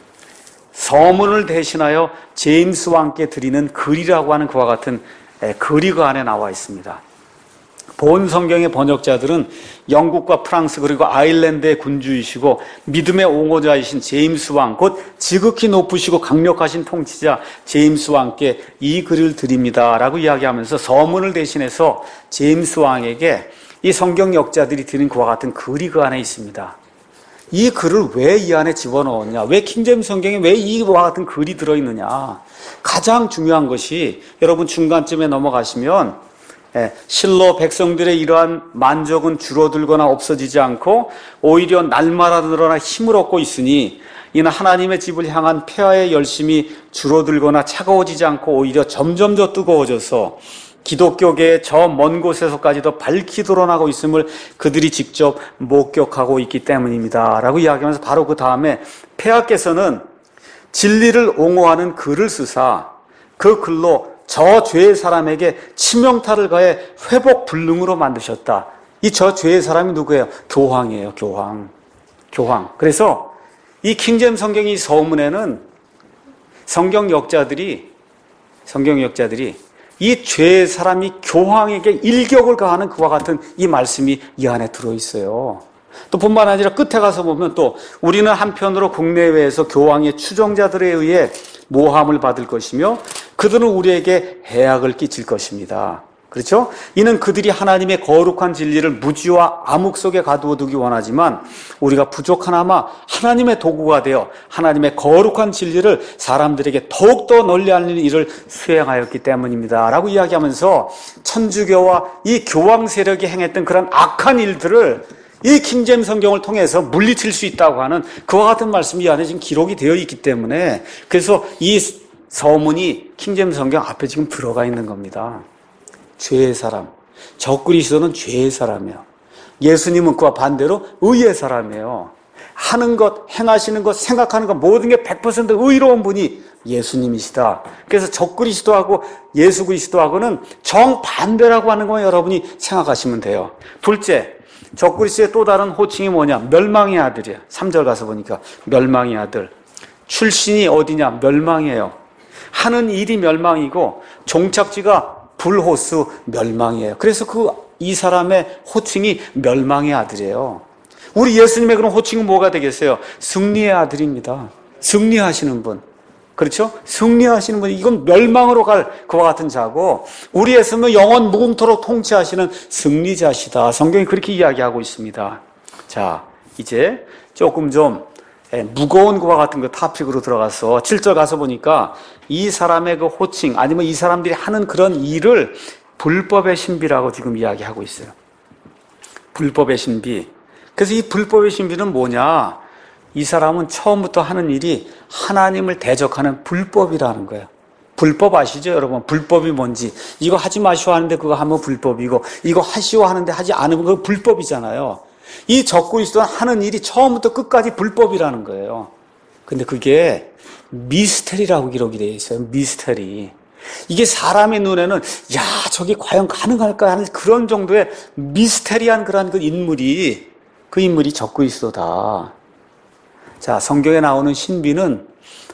서문을 대신하여 제임스와 함께 드리는 글이라고 하는 그와 같은 글이 그 안에 나와 있습니다. 본 성경의 번역자들은 영국과 프랑스 그리고 아일랜드의 군주이시고 믿음의 옹호자이신 제임스 왕, 곧 지극히 높으시고 강력하신 통치자 제임스 왕께 이 글을 드립니다 라고 이야기하면서 서문을 대신해서 제임스 왕에게 이 성경 역자들이 드린 그와 같은 글이 그 안에 있습니다. 이 글을 왜 이 안에 집어넣었냐? 왜 킹제임스 성경에 왜 이와 같은 글이 들어있느냐? 가장 중요한 것이 여러분 중간쯤에 넘어가시면 실로 백성들의 이러한 만족은 줄어들거나 없어지지 않고 오히려 날마다 늘어나 힘을 얻고 있으니 이는 하나님의 집을 향한 폐하의 열심이 줄어들거나 차가워지지 않고 오히려 점점 더 뜨거워져서 기독교계의 저 먼 곳에서까지도 밝히 드러나고 있음을 그들이 직접 목격하고 있기 때문입니다. 라고 이야기하면서 바로 그 다음에 폐하께서는 진리를 옹호하는 글을 쓰사 그 글로 저 죄의 사람에게 치명타를 가해 회복 불능으로 만드셨다. 이 저 죄의 사람이 누구예요? 교황이에요. 교황. 교황. 그래서 이 킹제임스 성경의 서문에는 성경 역자들이 성경 역자들이 이 죄의 사람이 교황에게 일격을 가하는 그와 같은 이 말씀이 이 안에 들어있어요. 또 뿐만 아니라 끝에 가서 보면 또 우리는 한편으로 국내외에서 교황의 추종자들에 의해 모함을 받을 것이며 그들은 우리에게 해악을 끼칠 것입니다. 그렇죠? 이는 그들이 하나님의 거룩한 진리를 무지와 암흑 속에 가두어두기 원하지만 우리가 부족하나마 하나님의 도구가 되어 하나님의 거룩한 진리를 사람들에게 더욱더 널리 알리는 일을 수행하였기 때문입니다. 라고 이야기하면서 천주교와 이 교황 세력이 행했던 그런 악한 일들을 이 킹제임스 성경을 통해서 물리칠 수 있다고 하는 그와 같은 말씀이 이 안에 지금 기록이 되어 있기 때문에 그래서 이 서문이 킹제임스 성경 앞에 지금 들어가 있는 겁니다. 죄의 사람. 적그리스도는 죄의 사람이에요. 예수님은 그와 반대로 의의 사람이에요. 하는 것, 행하시는 것, 생각하는 것 모든 게 백 퍼센트 의로운 분이 예수님이시다. 그래서 적그리스도하고 예수 그리스도하고는 정반대라고 하는 거 여러분이 생각하시면 돼요. 둘째, 적그리스도의 또 다른 호칭이 뭐냐? 멸망의 아들이야. 삼 절 가서 보니까 멸망의 아들. 출신이 어디냐? 멸망이에요. 하는 일이 멸망이고 종착지가 불호수 멸망이에요. 그래서 그 이 사람의 호칭이 멸망의 아들이에요. 우리 예수님의 그런 호칭은 뭐가 되겠어요? 승리의 아들입니다. 승리하시는 분. 그렇죠? 승리하시는 분. 이건 멸망으로 갈 그와 같은 자고 우리 예수님은 영원 무궁토록 통치하시는 승리자시다. 성경이 그렇게 이야기하고 있습니다. 자, 이제 조금 좀 무거운 그와 같은 그 토픽으로 들어가서 칠 절 가서 보니까 이 사람의 그 호칭 아니면 이 사람들이 하는 그런 일을 불법의 신비라고 지금 이야기하고 있어요. 불법의 신비. 그래서 이 불법의 신비는 뭐냐? 이 사람은 처음부터 하는 일이 하나님을 대적하는 불법이라는 거예요. 불법 아시죠, 여러분? 불법이 뭔지. 이거 하지 마시오 하는데 그거 하면 불법이고 이거 하시오 하는데 하지 않으면 그거 불법이잖아요. 이 적그리스도는 하는 일이 처음부터 끝까지 불법이라는 거예요. 근데 그게 미스테리라고 기록이 되어 있어요. 미스테리. 이게 사람의 눈에는 야 저게 과연 가능할까 하는 그런 정도의 미스테리한 그런 그 인물이 그 인물이 적그리스도다. 자, 성경에 나오는 신비는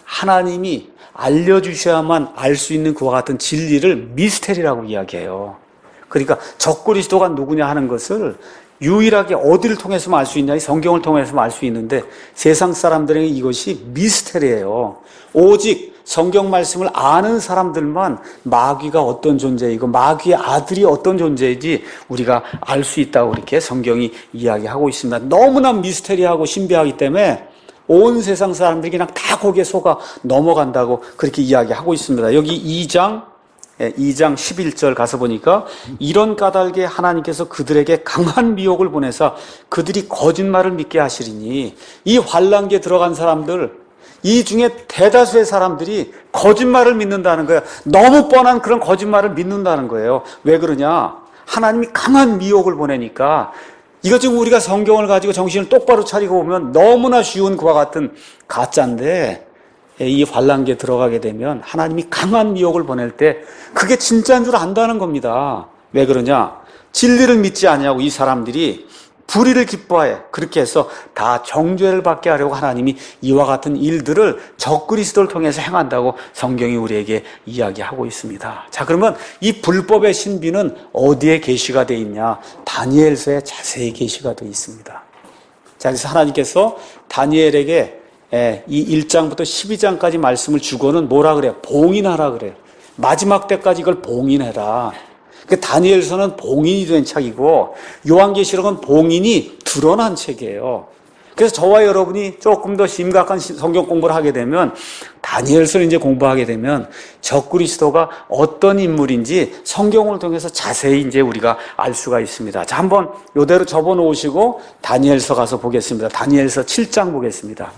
하나님이 알려주셔야만 알 수 있는 그와 같은 진리를 미스테리라고 이야기해요. 그러니까 적그리스도가 누구냐 하는 것을 유일하게 어디를 통해서만 알 수 있냐? 이 성경을 통해서만 알 수 있는데 세상 사람들에게 이것이 미스테리예요. 오직 성경 말씀을 아는 사람들만 마귀가 어떤 존재이고 마귀의 아들이 어떤 존재인지 우리가 알 수 있다고 이렇게 성경이 이야기하고 있습니다. 너무나 미스테리하고 신비하기 때문에 온 세상 사람들이 그냥 다 거기에 속아 넘어간다고 그렇게 이야기하고 있습니다. 여기 이 장 이 장 십일 절 가서 보니까 이런 까닭에 하나님께서 그들에게 강한 미혹을 보내사 그들이 거짓말을 믿게 하시리니 이 환난기에 들어간 사람들 이 중에 대다수의 사람들이 거짓말을 믿는다는 거예요. 너무 뻔한 그런 거짓말을 믿는다는 거예요. 왜 그러냐? 하나님이 강한 미혹을 보내니까 이거 지금 우리가 성경을 가지고 정신을 똑바로 차리고 보면 너무나 쉬운 그와 같은 가짜인데 이 환난기에 들어가게 되면 하나님이 강한 미혹을 보낼 때 그게 진짜인 줄 안다는 겁니다. 왜 그러냐? 진리를 믿지 않냐고 이 사람들이 불의를 기뻐해. 그렇게 해서 다 정죄를 받게 하려고 하나님이 이와 같은 일들을 적그리스도를 통해서 행한다고 성경이 우리에게 이야기하고 있습니다. 자, 그러면 이 불법의 신비는 어디에 계시가 되어 있냐? 다니엘서에 자세히 계시가 되어 있습니다. 자, 그래서 하나님께서 다니엘에게 이 일 장부터 십이 장까지 말씀을 주고는 뭐라 그래요? 봉인하라 그래요. 마지막 때까지 이걸 봉인해라. 그 다니엘서는 봉인이 된 책이고 요한계시록은 봉인이 드러난 책이에요. 그래서 저와 여러분이 조금 더 심각한 성경 공부를 하게 되면 다니엘서를 이제 공부하게 되면 적그리스도가 어떤 인물인지 성경을 통해서 자세히 이제 우리가 알 수가 있습니다. 자, 한번 이대로 접어 놓으시고 다니엘서 가서 보겠습니다. 다니엘서 칠 장 보겠습니다.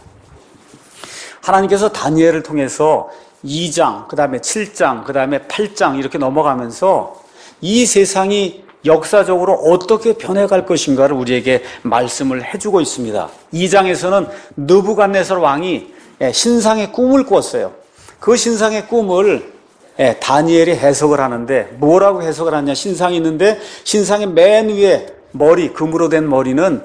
하나님께서 다니엘을 통해서 이 장, 그 다음에 칠 장, 그 다음에 팔 장 이렇게 넘어가면서 이 세상이 역사적으로 어떻게 변해갈 것인가를 우리에게 말씀을 해주고 있습니다. 이 장에서는 느부갓네살 왕이 신상의 꿈을 꾸었어요. 그 신상의 꿈을 다니엘이 해석을 하는데 뭐라고 해석을 하냐. 신상이 있는데 신상의 맨 위에 머리, 금으로 된 머리는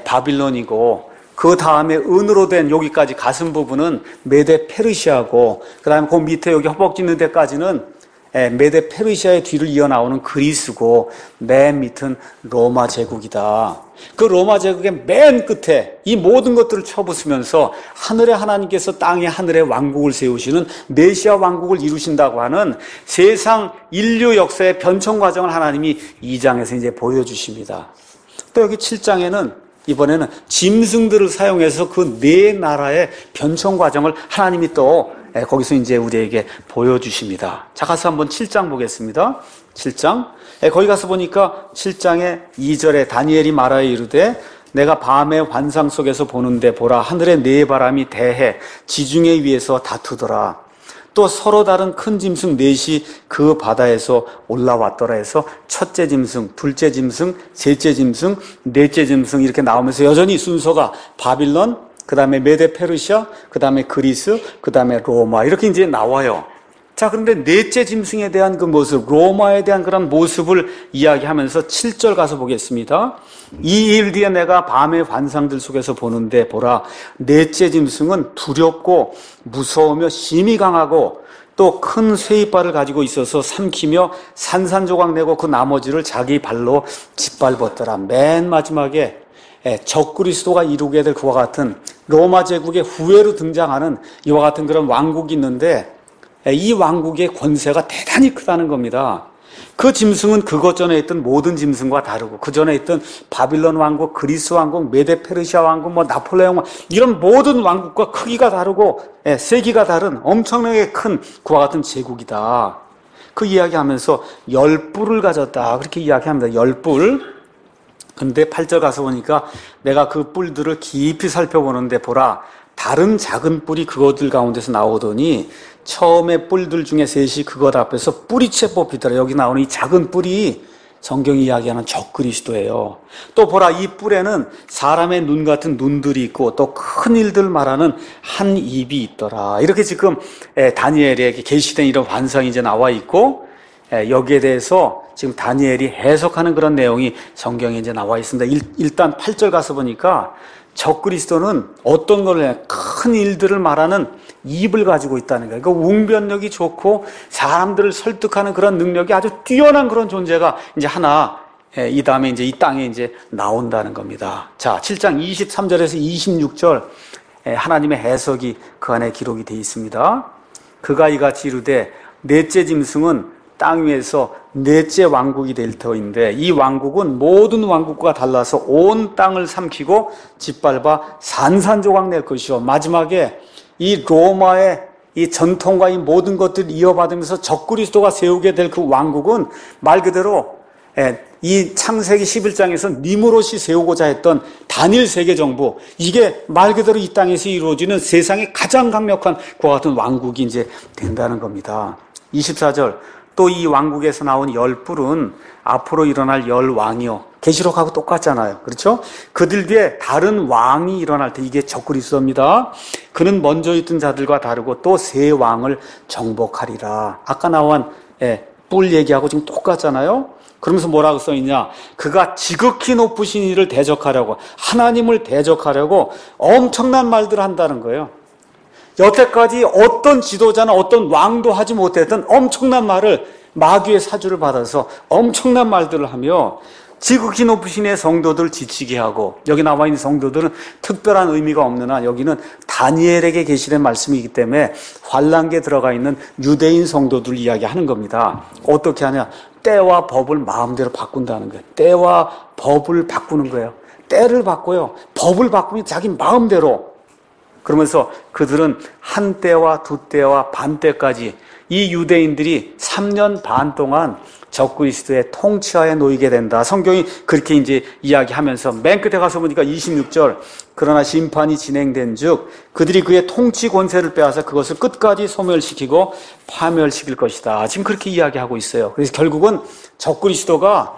바빌론이고 그 다음에 은으로 된 여기까지 가슴 부분은 메데 페르시아고 그 다음에 그 밑에 여기 허벅지 있는 데까지는 메데 페르시아의 뒤를 이어나오는 그리스고 맨 밑은 로마 제국이다. 그 로마 제국의 맨 끝에 이 모든 것들을 쳐부수면서 하늘의 하나님께서 땅에 하늘의 왕국을 세우시는 메시아 왕국을 이루신다고 하는 세상 인류 역사의 변천 과정을 하나님이 이 장에서 이제 보여주십니다. 또 여기 칠 장에는 이번에는 짐승들을 사용해서 그 네 나라의 변천 과정을 하나님이 또 거기서 이제 우리에게 보여주십니다. 자, 가서 한번 칠 장 보겠습니다. 칠 장. 거기 가서 보니까 칠 장의 이 절에 다니엘이 말하여 이르되 내가 밤의 환상 속에서 보는데 보라 하늘의 네 바람이 대해 지중해 위에서 다투더라. 또 서로 다른 큰 짐승 넷이 그 바다에서 올라왔더라 해서 첫째 짐승, 둘째 짐승, 셋째 짐승, 넷째 짐승 이렇게 나오면서 여전히 순서가 바빌론, 그 다음에 메데 페르시아, 그 다음에 그리스, 그 다음에 로마 이렇게 이제 나와요. 자, 그런데 넷째 짐승에 대한 그 모습, 로마에 대한 그런 모습을 이야기하면서 칠 절 가서 보겠습니다. 이 일 뒤에 내가 밤의 환상들 속에서 보는데 보라 넷째 짐승은 두렵고 무서우며 심히 강하고 또 큰 쇠이빨을 가지고 있어서 삼키며 산산조각 내고 그 나머지를 자기 발로 짓밟았더라. 맨 마지막에 적그리스도가 이루게 될 그와 같은 로마 제국의 후예로 등장하는 이와 같은 그런 왕국이 있는데 이 왕국의 권세가 대단히 크다는 겁니다. 그 짐승은 그것 전에 있던 모든 짐승과 다르고 그 전에 있던 바빌론 왕국, 그리스 왕국, 메데 페르시아 왕국, 뭐 나폴레옹 왕국 이런 모든 왕국과 크기가 다르고 세기가 다른 엄청나게 큰 그와 같은 제국이다. 그 이야기하면서 열 뿔을 가졌다. 그렇게 이야기합니다. 열 뿔. 근데 팔 절 가서 보니까 내가 그 뿔들을 깊이 살펴보는데 보라 다른 작은 뿔이 그것들 가운데서 나오더니 처음에 뿔들 중에 셋이 그것 앞에서 뿌리채 뽑히더라. 여기 나오는 이 작은 뿔이 성경이 이야기하는 적그리스도예요. 또 보라 이 뿔에는 사람의 눈 같은 눈들이 있고 또 큰 일들 말하는 한 입이 있더라. 이렇게 지금 다니엘에게 계시된 이런 환상이 이제 나와 있고 여기에 대해서 지금 다니엘이 해석하는 그런 내용이 성경에 이제 나와 있습니다. 일단 팔 절 가서 보니까 적그리스도는 어떤 걸 해? 큰 일들을 말하는 입을 가지고 있다는 거예요. 그 웅변력이 좋고 사람들을 설득하는 그런 능력이 아주 뛰어난 그런 존재가 이제 하나 이 다음에 이제 이 땅에 이제 나온다는 겁니다. 자, 칠 장 이십삼 절에서 이십육 절 하나님의 해석이 그 안에 기록이 되어 있습니다. 그가 이같이 이르되 넷째 짐승은 땅 위에서 넷째 왕국이 될 터인데 이 왕국은 모든 왕국과 달라서 온 땅을 삼키고 짓밟아 산산조각 낼 것이요 마지막에 이 로마의 이 전통과 이 모든 것들을 이어받으면서 적그리스도가 세우게 될 그 왕국은 말 그대로 이 창세기 십일 장에서 니무롯이 세우고자 했던 단일 세계정부 이게 말 그대로 이 땅에서 이루어지는 세상의 가장 강력한 그와 같은 왕국이 이제 된다는 겁니다. 이십사 절 또 이 왕국에서 나온 열 뿔은 앞으로 일어날 열 왕이요. 계시록하고 똑같잖아요. 그렇죠? 그들 뒤에 다른 왕이 일어날 때 이게 적그리스도입니다. 그는 먼저 있던 자들과 다르고 또 새 왕을 정복하리라. 아까 나온 예, 뿔 얘기하고 지금 똑같잖아요. 그러면서 뭐라고 써있냐? 그가 지극히 높으신 이를 대적하려고 하나님을 대적하려고 엄청난 말들을 한다는 거예요. 여태까지 어떤 지도자나 어떤 왕도 하지 못했던 엄청난 말을 마귀의 사주를 받아서 엄청난 말들을 하며 지극히 높으신 이의 성도들 지치게 하고 여기 나와 있는 성도들은 특별한 의미가 없는 한 여기는 다니엘에게 계시된 말씀이기 때문에 환란기에 들어가 있는 유대인 성도들을 이야기하는 겁니다. 어떻게 하냐? 때와 법을 마음대로 바꾼다는 거예요. 때와 법을 바꾸는 거예요. 때를 바꿔요. 법을 바꾸면 자기 마음대로. 그러면서 그들은 한 때와 두 때와 반 때까지 이 유대인들이 삼 년 반 동안 적그리스도의 통치하에 놓이게 된다. 성경이 그렇게 이제 이야기하면서 맨 끝에 가서 보니까 이십육 절 그러나 심판이 진행된 즉 그들이 그의 통치 권세를 빼앗아 그것을 끝까지 소멸시키고 파멸시킬 것이다. 지금 그렇게 이야기하고 있어요. 그래서 결국은 적그리스도가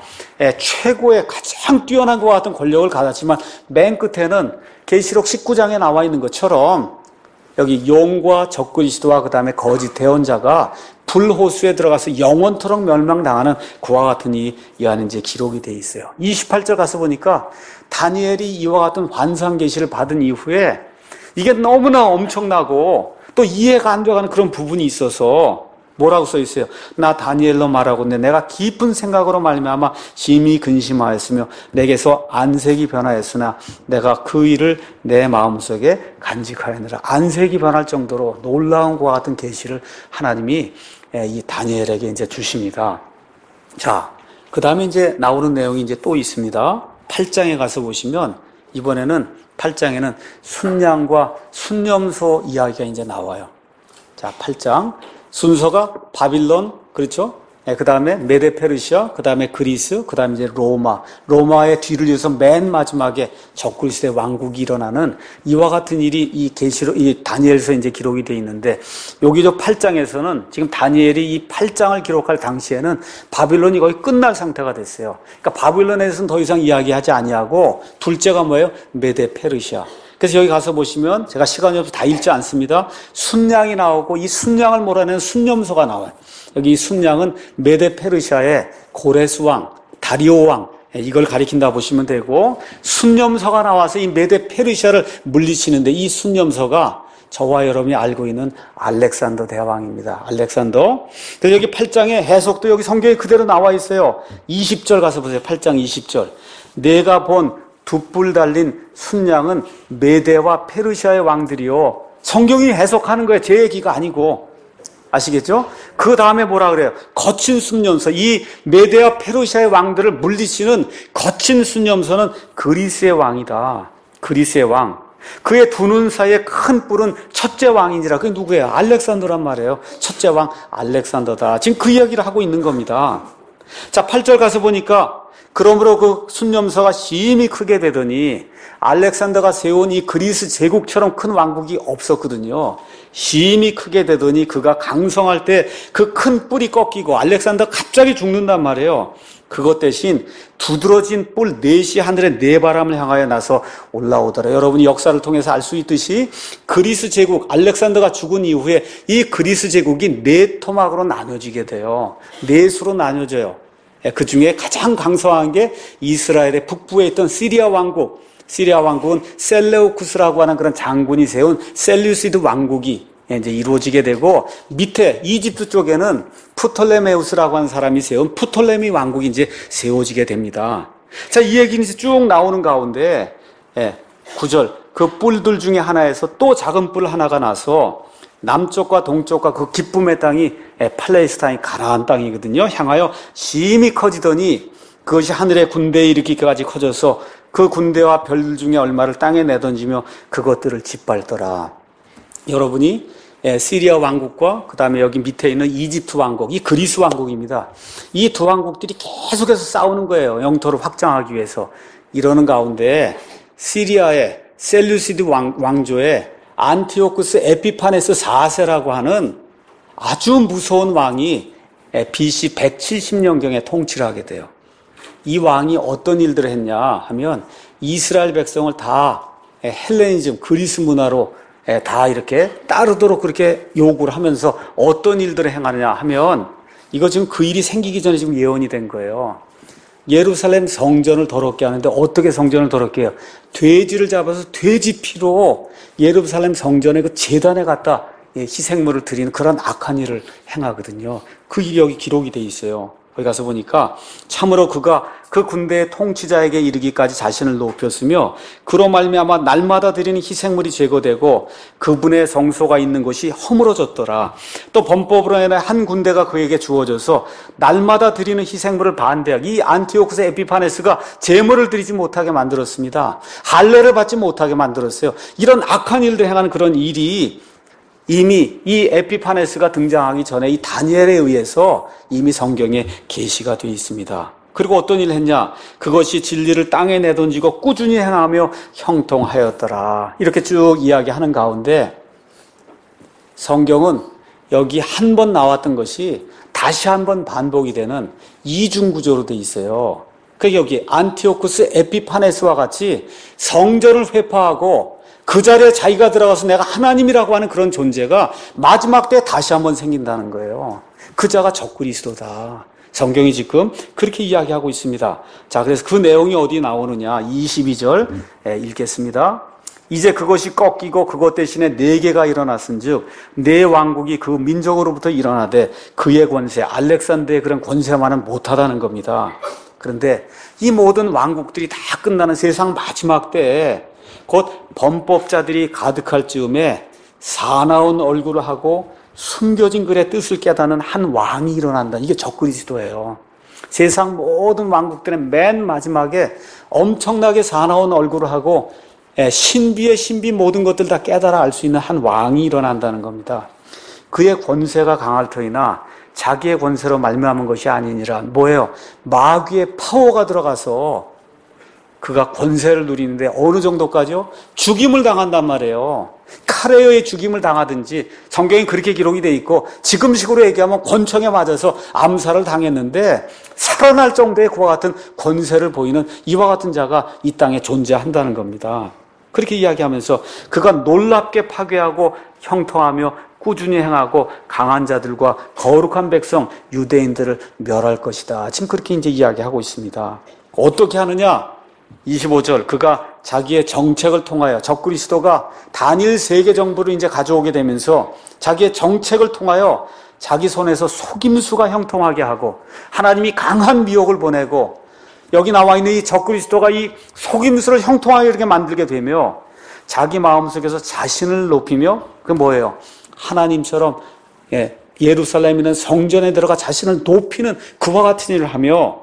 최고의 가장 뛰어난 것 같은 권력을 가졌지만 맨 끝에는 계시록 십구 장에 나와 있는 것처럼 여기 용과 적그리스도와 그 다음에 거짓 대언자가 불호수에 들어가서 영원토록 멸망당하는 그와 같은 이, 이 안에 이제 기록이 되어 있어요. 이십팔 절 가서 보니까 다니엘이 이와 같은 환상 계시를 받은 이후에 이게 너무나 엄청나고 또 이해가 안 돼가는 그런 부분이 있어서 뭐라고 써 있어요? 나 다니엘로 말하건대 내가 깊은 생각으로 말미암아 심히 근심하였으며 내게서 안색이 변하였으나 내가 그 일을 내 마음속에 간직하였느라. 안색이 변할 정도로 놀라운 것과 같은 계시를 하나님이 이 다니엘에게 이제 주십니다. 자, 그 다음에 이제 나오는 내용이 이제 또 있습니다. 팔 장에 가서 보시면 이번에는 팔 장에는 순양과 순념소 이야기가 이제 나와요. 자, 팔 장. 순서가 바빌론, 그렇죠? 네, 그 다음에 메데 페르시아, 그 다음에 그리스, 그 다음에 이제 로마. 로마의 뒤를 이어서 맨 마지막에 적그리스도의 왕국이 일어나는 이와 같은 일이 이 계시로, 이 다니엘서에 이제 기록이 되어 있는데, 여기 저 팔 장에서는 지금 다니엘이 이 팔 장을 기록할 당시에는 바빌론이 거의 끝날 상태가 됐어요. 그러니까 바빌론에 대해서는 더 이상 이야기하지 아니하고, 둘째가 뭐예요? 메데 페르시아. 그래서 여기 가서 보시면 제가 시간이 없어서 다 읽지 않습니다. 순양이 나오고 이 순양을 몰아내는 순념소가 나와요. 여기 이 순양은 메데 페르시아의 고레스 왕, 다리오 왕 이걸 가리킨다 보시면 되고 순념서가 나와서 이 메데 페르시아를 물리치는데 이 순념서가 저와 여러분이 알고 있는 알렉산더 대왕입니다. 알렉산더. 그래서 여기 팔 장의 해석도 여기 성경에 그대로 나와 있어요. 이십 절 가서 보세요. 팔 장 이십 절. 내가 본 두 뿔 달린 순양은 메데와 페르시아의 왕들이요. 성경이 해석하는 거예요. 제 얘기가 아니고. 아시겠죠? 그 다음에 뭐라 그래요? 거친 순념서. 이 메데와 페르시아의 왕들을 물리치는 거친 순념서는 그리스의 왕이다. 그리스의 왕. 그의 두 눈 사이에 큰 뿔은 첫째 왕이니라. 그게 누구예요? 알렉산더란 말이에요. 첫째 왕 알렉산더다. 지금 그 이야기를 하고 있는 겁니다. 자, 팔 절 가서 보니까 그러므로 그 순념서가 심히 크게 되더니 알렉산더가 세운 이 그리스 제국처럼 큰 왕국이 없었거든요. 심히 크게 되더니 그가 강성할 때 그 큰 뿔이 꺾이고 알렉산더가 갑자기 죽는단 말이에요. 그것 대신 두드러진 뿔 넷이 하늘의 네 바람을 향하여 나서 올라오더라. 여러분이 역사를 통해서 알 수 있듯이 그리스 제국, 알렉산더가 죽은 이후에 이 그리스 제국이 네 토막으로 나눠지게 돼요. 넷으로 나눠져요. 그 중에 가장 강성한 게 이스라엘의 북부에 있던 시리아 왕국. 시리아 왕국은 셀레우쿠스라고 하는 그런 장군이 세운 셀류시드 왕국이 이제 이루어지게 되고, 밑에 이집트 쪽에는 프톨레메우스라고 하는 사람이 세운 프톨레미 왕국이 이제 세워지게 됩니다. 자, 이 얘기는 이제 쭉 나오는 가운데, 예, 구 절. 그 뿔들 중에 하나에서 또 작은 뿔 하나가 나서 남쪽과 동쪽과 그 기쁨의 땅이 팔레스타인 가나안 땅이거든요. 향하여 심히 커지더니 그것이 하늘의 군대에 이르기까지 커져서 그 군대와 별들 중에 얼마를 땅에 내던지며 그것들을 짓밟더라. 여러분이 시리아 왕국과 그 다음에 여기 밑에 있는 이집트 왕국, 이 그리스 왕국입니다. 이 두 왕국들이 계속해서 싸우는 거예요. 영토를 확장하기 위해서. 이러는 가운데 시리아의 셀루시드 왕, 왕조의 안티오쿠스 에피파네스 사 세라고 하는 아주 무서운 왕이 비씨 백칠십 년경에 통치를 하게 돼요. 이 왕이 어떤 일들을 했냐 하면 이스라엘 백성을 다 헬레니즘, 그리스 문화로 다 이렇게 따르도록 그렇게 요구를 하면서 어떤 일들을 행하느냐 하면 이거 지금 그 일이 생기기 전에 지금 예언이 된 거예요. 예루살렘 성전을 더럽게 하는데 어떻게 성전을 더럽게 해요? 돼지를 잡아서 돼지 피로 예루살렘 성전의 그 제단에 갖다 희생물을 드리는 그런 악한 일을 행하거든요. 그 일이 여기 기록이 돼 있어요. 거기 가서 보니까 참으로 그가 그 군대의 통치자에게 이르기까지 자신을 높였으며 그로 말미암아 날마다 드리는 희생물이 제거되고 그분의 성소가 있는 곳이 허물어졌더라. 또 범법으로 인해 한 군대가 그에게 주어져서 날마다 드리는 희생물을 반대하고 이 안티오쿠스 에피파네스가 제물을 드리지 못하게 만들었습니다. 할례를 받지 못하게 만들었어요. 이런 악한 일들 행하는 그런 일이 이미 이 에피파네스가 등장하기 전에 이 다니엘에 의해서 이미 성경에 계시가 되어 있습니다. 그리고 어떤 일을 했냐? 그것이 진리를 땅에 내던지고 꾸준히 행하며 형통하였더라. 이렇게 쭉 이야기하는 가운데 성경은 여기 한 번 나왔던 것이 다시 한 번 반복이 되는 이중 구조로 돼 있어요. 그 여기 안티오쿠스 에피파네스와 같이 성전을 회파하고 그 자리에 자기가 들어가서 내가 하나님이라고 하는 그런 존재가 마지막 때에 다시 한 번 생긴다는 거예요. 그 자가 적그리스도다. 성경이 지금 그렇게 이야기하고 있습니다. 자, 그래서 그 내용이 어디 나오느냐? 이십이 절 읽겠습니다. 이제 그것이 꺾이고 그것 대신에 네 개가 일어났은즉 네 왕국이 그 민족으로부터 일어나되 그의 권세, 알렉산더의 그런 권세만은 못하다는 겁니다. 그런데 이 모든 왕국들이 다 끝나는 세상 마지막 때에 곧 범법자들이 가득할 즈음에 사나운 얼굴을 하고 숨겨진 글의 뜻을 깨닫는 한 왕이 일어난다. 이게 적그리스도예요. 세상 모든 왕국들의 맨 마지막에 엄청나게 사나운 얼굴을 하고 신비의 신비 모든 것들 다 깨달아 알 수 있는 한 왕이 일어난다는 겁니다. 그의 권세가 강할 터이나 자기의 권세로 말미암은 것이 아니니라. 뭐예요? 마귀의 파워가 들어가서 그가 권세를 누리는데 어느 정도까지요? 죽임을 당한단 말이에요. 칼에 의해 죽임을 당하든지 성경에 그렇게 기록이 돼 있고 지금식으로 얘기하면 권총에 맞아서 암살을 당했는데 살아날 정도의 그와 같은 권세를 보이는 이와 같은 자가 이 땅에 존재한다는 겁니다. 그렇게 이야기하면서 그가 놀랍게 파괴하고 형통하며 꾸준히 행하고 강한 자들과 거룩한 백성 유대인들을 멸할 것이다. 지금 그렇게 이제 이야기하고 있습니다. 어떻게 하느냐? 이십오 절 그가 자기의 정책을 통하여 적그리스도가 단일 세계 정부를 이제 가져오게 되면서 자기의 정책을 통하여 자기 손에서 속임수가 형통하게 하고 하나님이 강한 미혹을 보내고 여기 나와 있는 이 적그리스도가 이 속임수를 형통하게 이렇게 만들게 되며 자기 마음속에서 자신을 높이며 그게 뭐예요? 하나님처럼 예, 예루살렘이라는 성전에 들어가 자신을 높이는 그와 같은 일을 하며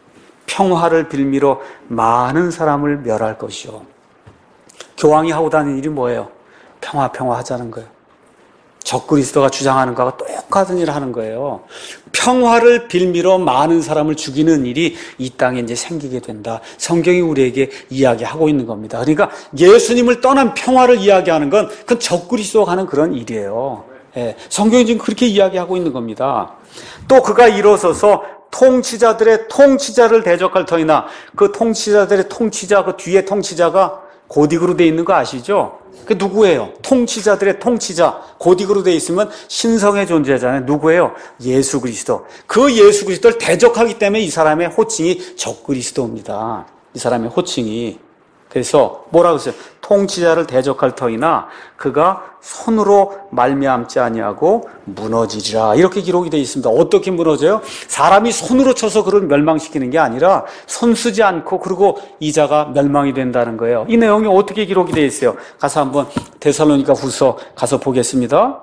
평화를 빌미로 많은 사람을 멸할 것이요. 교황이 하고 다니는 일이 뭐예요? 평화 평화 하자는 거예요. 적그리스도가 주장하는 것과 똑같은 일을 하는 거예요. 평화를 빌미로 많은 사람을 죽이는 일이 이 땅에 이제 생기게 된다. 성경이 우리에게 이야기하고 있는 겁니다. 그러니까 예수님을 떠난 평화를 이야기하는 건 그건 적그리스도가 하는 그런 일이에요. 예, 성경이 지금 그렇게 이야기하고 있는 겁니다. 또 그가 일어서서 통치자들의 통치자를 대적할 터이나 그 통치자들의 통치자 그 뒤에 통치자가 고딕으로 되어 있는 거 아시죠? 그 누구예요? 통치자들의 통치자 고딕으로 되어 있으면 신성의 존재잖아요. 누구예요? 예수 그리스도. 그 예수 그리스도를 대적하기 때문에 이 사람의 호칭이 적그리스도입니다. 이 사람의 호칭이. 그래서 뭐라고 했어요? 통치자를 대적할 터이나 그가 손으로 말미암지 아니하고 무너지리라. 이렇게 기록이 되어 있습니다. 어떻게 무너져요? 사람이 손으로 쳐서 그를 멸망시키는 게 아니라 손 쓰지 않고 그리고 이자가 멸망이 된다는 거예요. 이 내용이 어떻게 기록이 되어 있어요? 가서 한번 데살로니가 후서 가서 보겠습니다.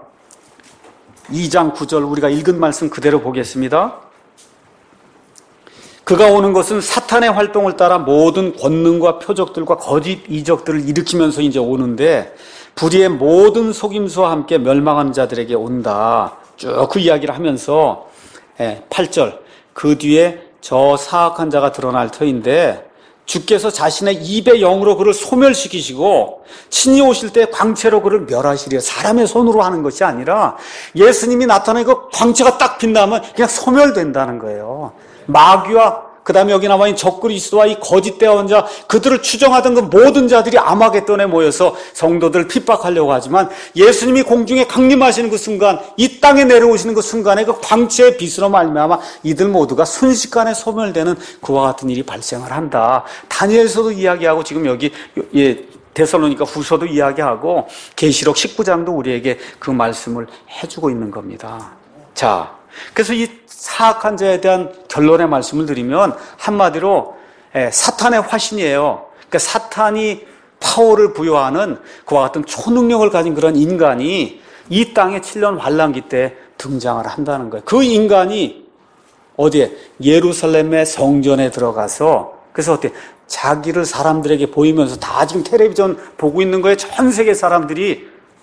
이 장 구 절 우리가 읽은 말씀 그대로 보겠습니다. 그가 오는 것은 사탄의 활동을 따라 모든 권능과 표적들과 거짓 이적들을 일으키면서 이제 오는데 불의의 모든 속임수와 함께 멸망한 자들에게 온다. 쭉 그 이야기를 하면서 팔 절 그 뒤에 저 사악한 자가 드러날 터인데 주께서 자신의 입의 영으로 그를 소멸시키시고 친히 오실 때 광채로 그를 멸하시리라. 사람의 손으로 하는 것이 아니라 예수님이 나타나고 광채가 딱 빛나면 그냥 소멸된다는 거예요. 마귀와 그 다음에 여기 나와 있는 적그리스도와 이 거짓 대언자 그들을 추정하던 그 모든 자들이 아마겟돈에 모여서 성도들을 핍박하려고 하지만 예수님이 공중에 강림하시는 그 순간 이 땅에 내려오시는 그 순간에 그 광채의 빛으로 말미암아 이들 모두가 순식간에 소멸되는 그와 같은 일이 발생을 한다. 다니엘서도 이야기하고 지금 여기 예, 데살로니가 후서도 이야기하고 계시록 십구 장도 우리에게 그 말씀을 해주고 있는 겁니다. 자, 그래서 이 사악한 자에 대한 결론의 말씀을 드리면 한마디로 사탄의 화신이에요. 그러니까 사탄이 파워를 부여하는 그와 같은 초능력을 가진 그런 인간이 이 땅의 칠 년 환란기 때 등장을 한다는 거예요. 그 인간이 어디에? 예루살렘의 성전에 들어가서 그래서 어때? 자기를 사람들에게 보이면서 다 지금 텔레비전 보고 있는 거예요. 전 세계 사람들이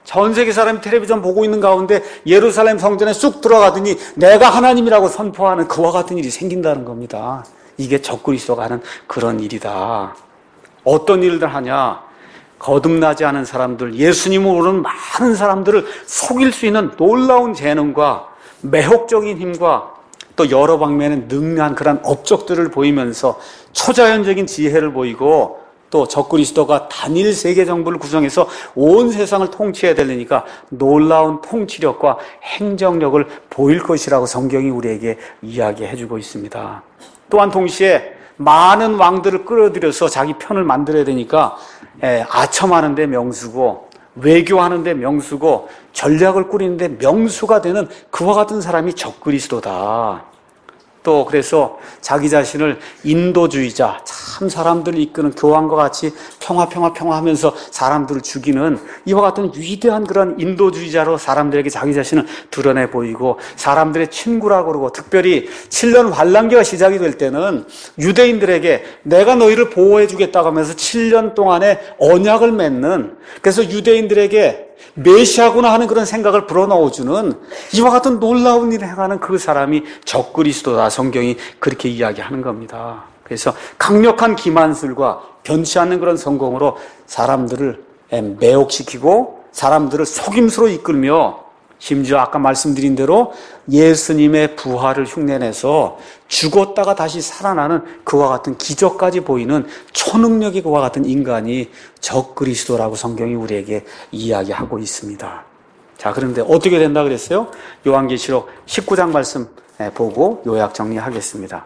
전 세계 사람이 텔레비전 보고 있는 가운데 예루살렘 성전에 쑥 들어가더니 내가 하나님이라고 선포하는 그와 같은 일이 생긴다는 겁니다. 이게 적그리스도가 하는 그런 일이다. 어떤 일들 하냐? 거듭나지 않은 사람들, 예수님을 모르는 많은 사람들을 속일 수 있는 놀라운 재능과 매혹적인 힘과 또 여러 방면에 능한 그런 업적들을 보이면서 초자연적인 지혜를 보이고 또 적그리스도가 단일 세계 정부를 구성해서 온 세상을 통치해야 되니까 놀라운 통치력과 행정력을 보일 것이라고 성경이 우리에게 이야기해주고 있습니다. 또한 동시에 많은 왕들을 끌어들여서 자기 편을 만들어야 되니까 아첨하는 데 명수고 외교하는 데 명수고 전략을 꾸리는 데 명수가 되는 그와 같은 사람이 적그리스도다. 또 그래서 자기 자신을 인도주의자, 참 사람들을 이끄는 교황과 같이 평화 평화 평화 하면서 사람들을 죽이는 이와 같은 위대한 그런 인도주의자로 사람들에게 자기 자신을 드러내 보이고 사람들의 친구라고 그러고 특별히 칠 년 환란기가 시작이 될 때는 유대인들에게 내가 너희를 보호해 주겠다고 하면서 칠 년 동안의 언약을 맺는, 그래서 유대인들에게 메시아구나 하는 그런 생각을 불어넣어주는 이와 같은 놀라운 일을 행하는 그 사람이 적그리스도다. 성경이 그렇게 이야기하는 겁니다. 그래서 강력한 기만술과 변치 않는 그런 성공으로 사람들을 매혹시키고 사람들을 속임수로 이끌며 심지어 아까 말씀드린 대로 예수님의 부활을 흉내내서 죽었다가 다시 살아나는 그와 같은 기적까지 보이는 초능력의 그와 같은 인간이 적그리스도라고 성경이 우리에게 이야기하고 있습니다. 자, 그런데 어떻게 된다 그랬어요? 요한계시록 십구 장 말씀 보고 요약 정리하겠습니다.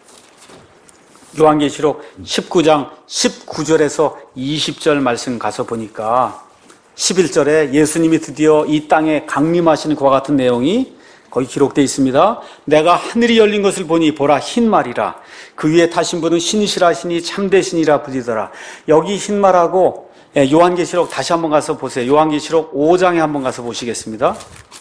요한계시록 십구 장 십구 절에서 이십 절 말씀 가서 보니까 십일 절에 예수님이 드디어 이 땅에 강림하시는 그와 같은 내용이 거기 기록되어 있습니다. 내가 하늘이 열린 것을 보니 보라 흰말이라 그 위에 타신 분은 신실하시니 참되시니라 불리더라. 여기 흰말하고 요한계시록 다시 한번 가서 보세요. 요한계시록 오 장에 한번 가서 보시겠습니다.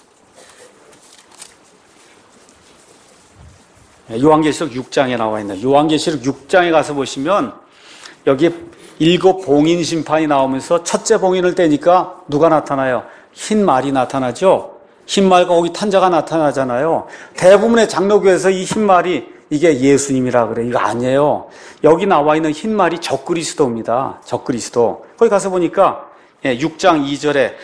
요한계시록 육 장에 나와 있는 요한계시록 육 장에 가서 보시면 여기 일곱 봉인 심판이 나오면서 첫째 봉인을 떼니까 누가 나타나요? 흰 말이 나타나죠. 흰 말과 거기 탄자가 나타나잖아요. 대부분의 장로교에서 이 흰 말이 이게 예수님이라 그래. 이거 아니에요. 여기 나와 있는 흰 말이 적그리스도입니다. 적그리스도. 거기 가서 보니까 육 장 이 절에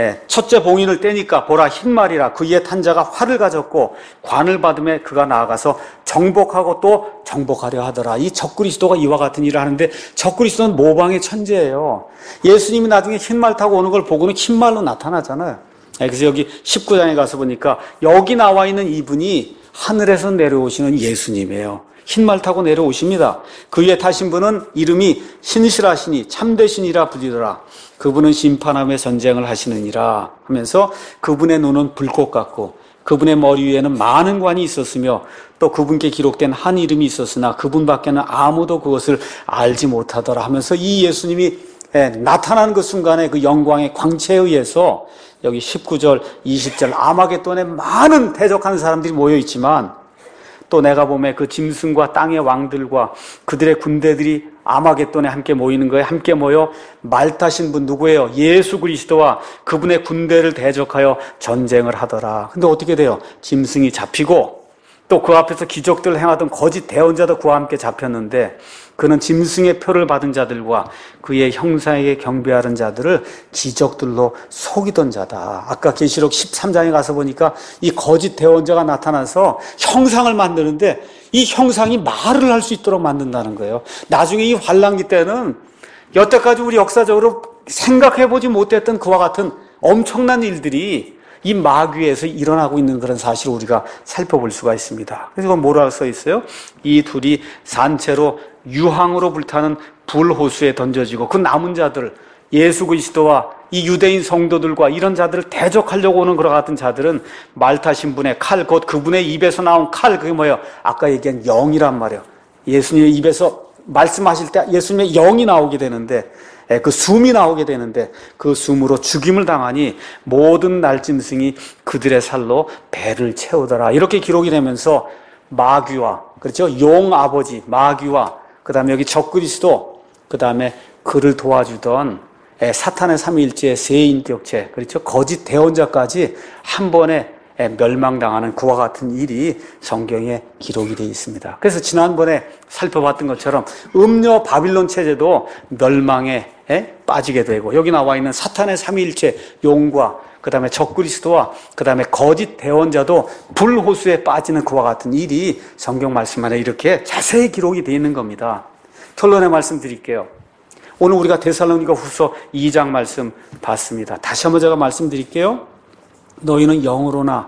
첫째 봉인을 떼니까 보라 흰 말이라 그 위에 탄 자가 활을 가졌고 관을 받음에 그가 나아가서 정복하고 또 정복하려 하더라. 이 적그리스도가 이와 같은 일을 하는데 적그리스도는 모방의 천재예요. 예수님이 나중에 흰 말 타고 오는 걸 보고는 흰 말로 나타나잖아요. 그래서 여기 십구 장에 가서 보니까 여기 나와 있는 이분이 하늘에서 내려오시는 예수님이에요. 흰 말 타고 내려오십니다. 그 위에 타신 분은 이름이 신실하시니 참되시니라 불리더라. 그분은 심판함의 전쟁을 하시느니라 하면서 그분의 눈은 불꽃 같고 그분의 머리 위에는 많은 관이 있었으며 또 그분께 기록된 한 이름이 있었으나 그분밖에는 아무도 그것을 알지 못하더라 하면서 이 예수님이 나타나는 그 순간에 그 영광의 광채에 의해서 여기 십구 절 이십 절 아마겟돈에 많은 대적하는 사람들이 모여 있지만 또 내가 보면 그 짐승과 땅의 왕들과 그들의 군대들이 아마겟돈에 함께 모이는 거예요. 함께 모여 말 타신 분 누구예요? 예수 그리스도와 그분의 군대를 대적하여 전쟁을 하더라. 근데 어떻게 돼요? 짐승이 잡히고 또 그 앞에서 기적들을 행하던 거짓 대언자도 그와 함께 잡혔는데 그는 짐승의 표를 받은 자들과 그의 형상에게 경배하는 자들을 기적들로 속이던 자다. 아까 계시록 십삼 장에 가서 보니까 이 거짓 대언자가 나타나서 형상을 만드는데 이 형상이 말을 할 수 있도록 만든다는 거예요. 나중에 이 환란기 때는 여태까지 우리 역사적으로 생각해보지 못했던 그와 같은 엄청난 일들이 이 마귀에서 일어나고 있는 그런 사실을 우리가 살펴볼 수가 있습니다. 그래서 이건 뭐라고 써 있어요? 이 둘이 산채로 유황으로 불타는 불호수에 던져지고 그 남은 자들, 예수 그리스도와 이 유대인 성도들과 이런 자들을 대적하려고 오는 그와 같은 자들은 말 타신 분의 칼, 곧 그분의 입에서 나온 칼, 그게 뭐예요? 아까 얘기한 영이란 말이에요. 예수님의 입에서 말씀하실 때 예수님의 영이 나오게 되는데 그 숨이 나오게 되는데 그 숨으로 죽임을 당하니 모든 날짐승이 그들의 살로 배를 채우더라. 이렇게 기록이 되면서 마귀와 그렇죠? 용 아버지 마귀와 그 다음에 여기 적그리스도 그 다음에 그를 도와주던 사탄의 삼위일체, 세인격체, 그렇죠? 거짓 대언자까지 한 번에 멸망당하는 그와 같은 일이 성경에 기록이 되어 있습니다. 그래서 지난번에 살펴봤던 것처럼 음녀 바빌론 체제도 멸망에 빠지게 되고, 여기 나와 있는 사탄의 삼위일체, 용과 그 다음에 적그리스도와 그 다음에 거짓 대언자도 불호수에 빠지는 그와 같은 일이 성경 말씀 안에 이렇게 자세히 기록이 되어 있는 겁니다. 결론의 말씀 드릴게요. 오늘 우리가 데살로니가 후서 이 장 말씀 봤습니다. 다시 한번 제가 말씀드릴게요. 너희는 영으로나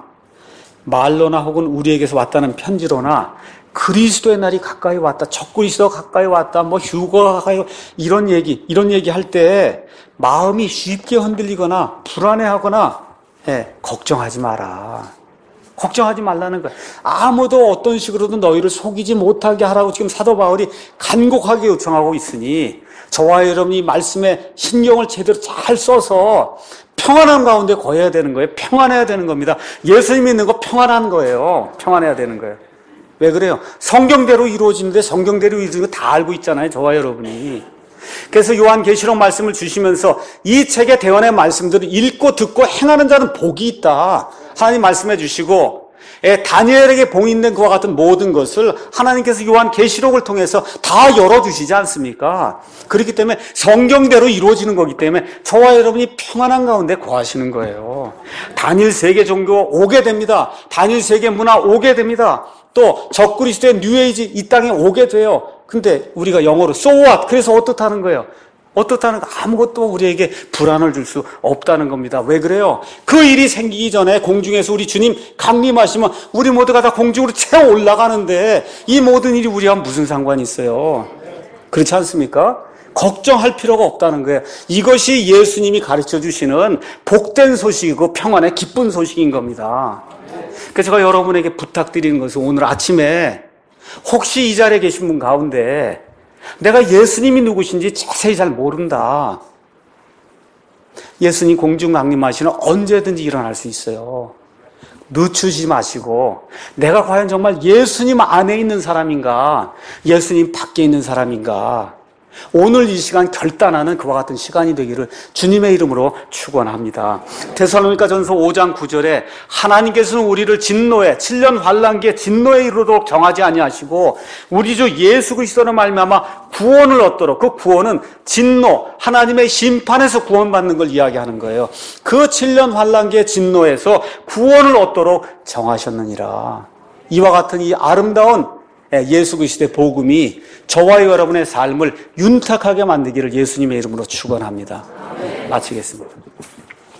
말로나 혹은 우리에게서 왔다는 편지로나 그리스도의 날이 가까이 왔다, 적그리스도가 가까이 왔다, 뭐 휴거가 가까이 왔다, 이런 얘기, 이런 얘기 할 때 마음이 쉽게 흔들리거나 불안해하거나 예, 걱정하지 마라. 걱정하지 말라는 거야. 아무도 어떤 식으로든 너희를 속이지 못하게 하라고 지금 사도 바울이 간곡하게 요청하고 있으니 저와 여러분이 말씀에 신경을 제대로 잘 써서 평안한 가운데 거해야 되는 거예요. 평안해야 되는 겁니다. 예수님 믿는 거 평안한 거예요. 평안해야 되는 거예요. 왜 그래요? 성경대로 이루어지는데 성경대로 이루어지는 거 다 알고 있잖아요. 저와 여러분이. 그래서 요한계시록 말씀을 주시면서 이 책의 대언의 말씀들을 읽고 듣고 행하는 자는 복이 있다. 하나님 말씀해 주시고, 예, 다니엘에게 봉인된 그와 같은 모든 것을 하나님께서 요한계시록을 통해서 다 열어주시지 않습니까? 그렇기 때문에 성경대로 이루어지는 거기 때문에 저와 여러분이 평안한 가운데 거하시는 거예요. 단일 세계 종교 오게 됩니다. 단일 세계 문화 오게 됩니다. 또 적그리스도의 뉴에이지 이 땅에 오게 돼요. 근데 우리가 영어로 so what? 그래서 어떻다는 거예요? 어떻다는 거, 아무것도 우리에게 불안을 줄 수 없다는 겁니다. 왜 그래요? 그 일이 생기기 전에 공중에서 우리 주님 강림하시면 우리 모두가 다 공중으로 채워 올라가는데 이 모든 일이 우리와 무슨 상관이 있어요? 그렇지 않습니까? 걱정할 필요가 없다는 거예요. 이것이 예수님이 가르쳐 주시는 복된 소식이고 평안의 기쁜 소식인 겁니다. 그래서 제가 여러분에게 부탁드리는 것은 오늘 아침에 혹시 이 자리에 계신 분 가운데 내가 예수님이 누구신지 자세히 잘 모른다. 예수님 공중 강림하시는 언제든지 일어날 수 있어요. 늦추지 마시고 내가 과연 정말 예수님 안에 있는 사람인가, 예수님 밖에 있는 사람인가, 오늘 이 시간 결단하는 그와 같은 시간이 되기를 주님의 이름으로 축원합니다. 데살로니가전서 오 장 구 절에 하나님께서는 우리를 진노에, 칠 년 환란기에 진노에 이르도록 정하지 아니하시고 우리 주 예수 그리스도로 말미암아 구원을 얻도록, 그 구원은 진노, 하나님의 심판에서 구원받는 걸 이야기하는 거예요. 그 칠 년 환란기의 진노에서 구원을 얻도록 정하셨느니라. 이와 같은 이 아름다운 예수 그리스도의 복음이 저와 여러분의 삶을 윤탁하게 만들기를 예수님의 이름으로 축원합니다. 마치겠습니다.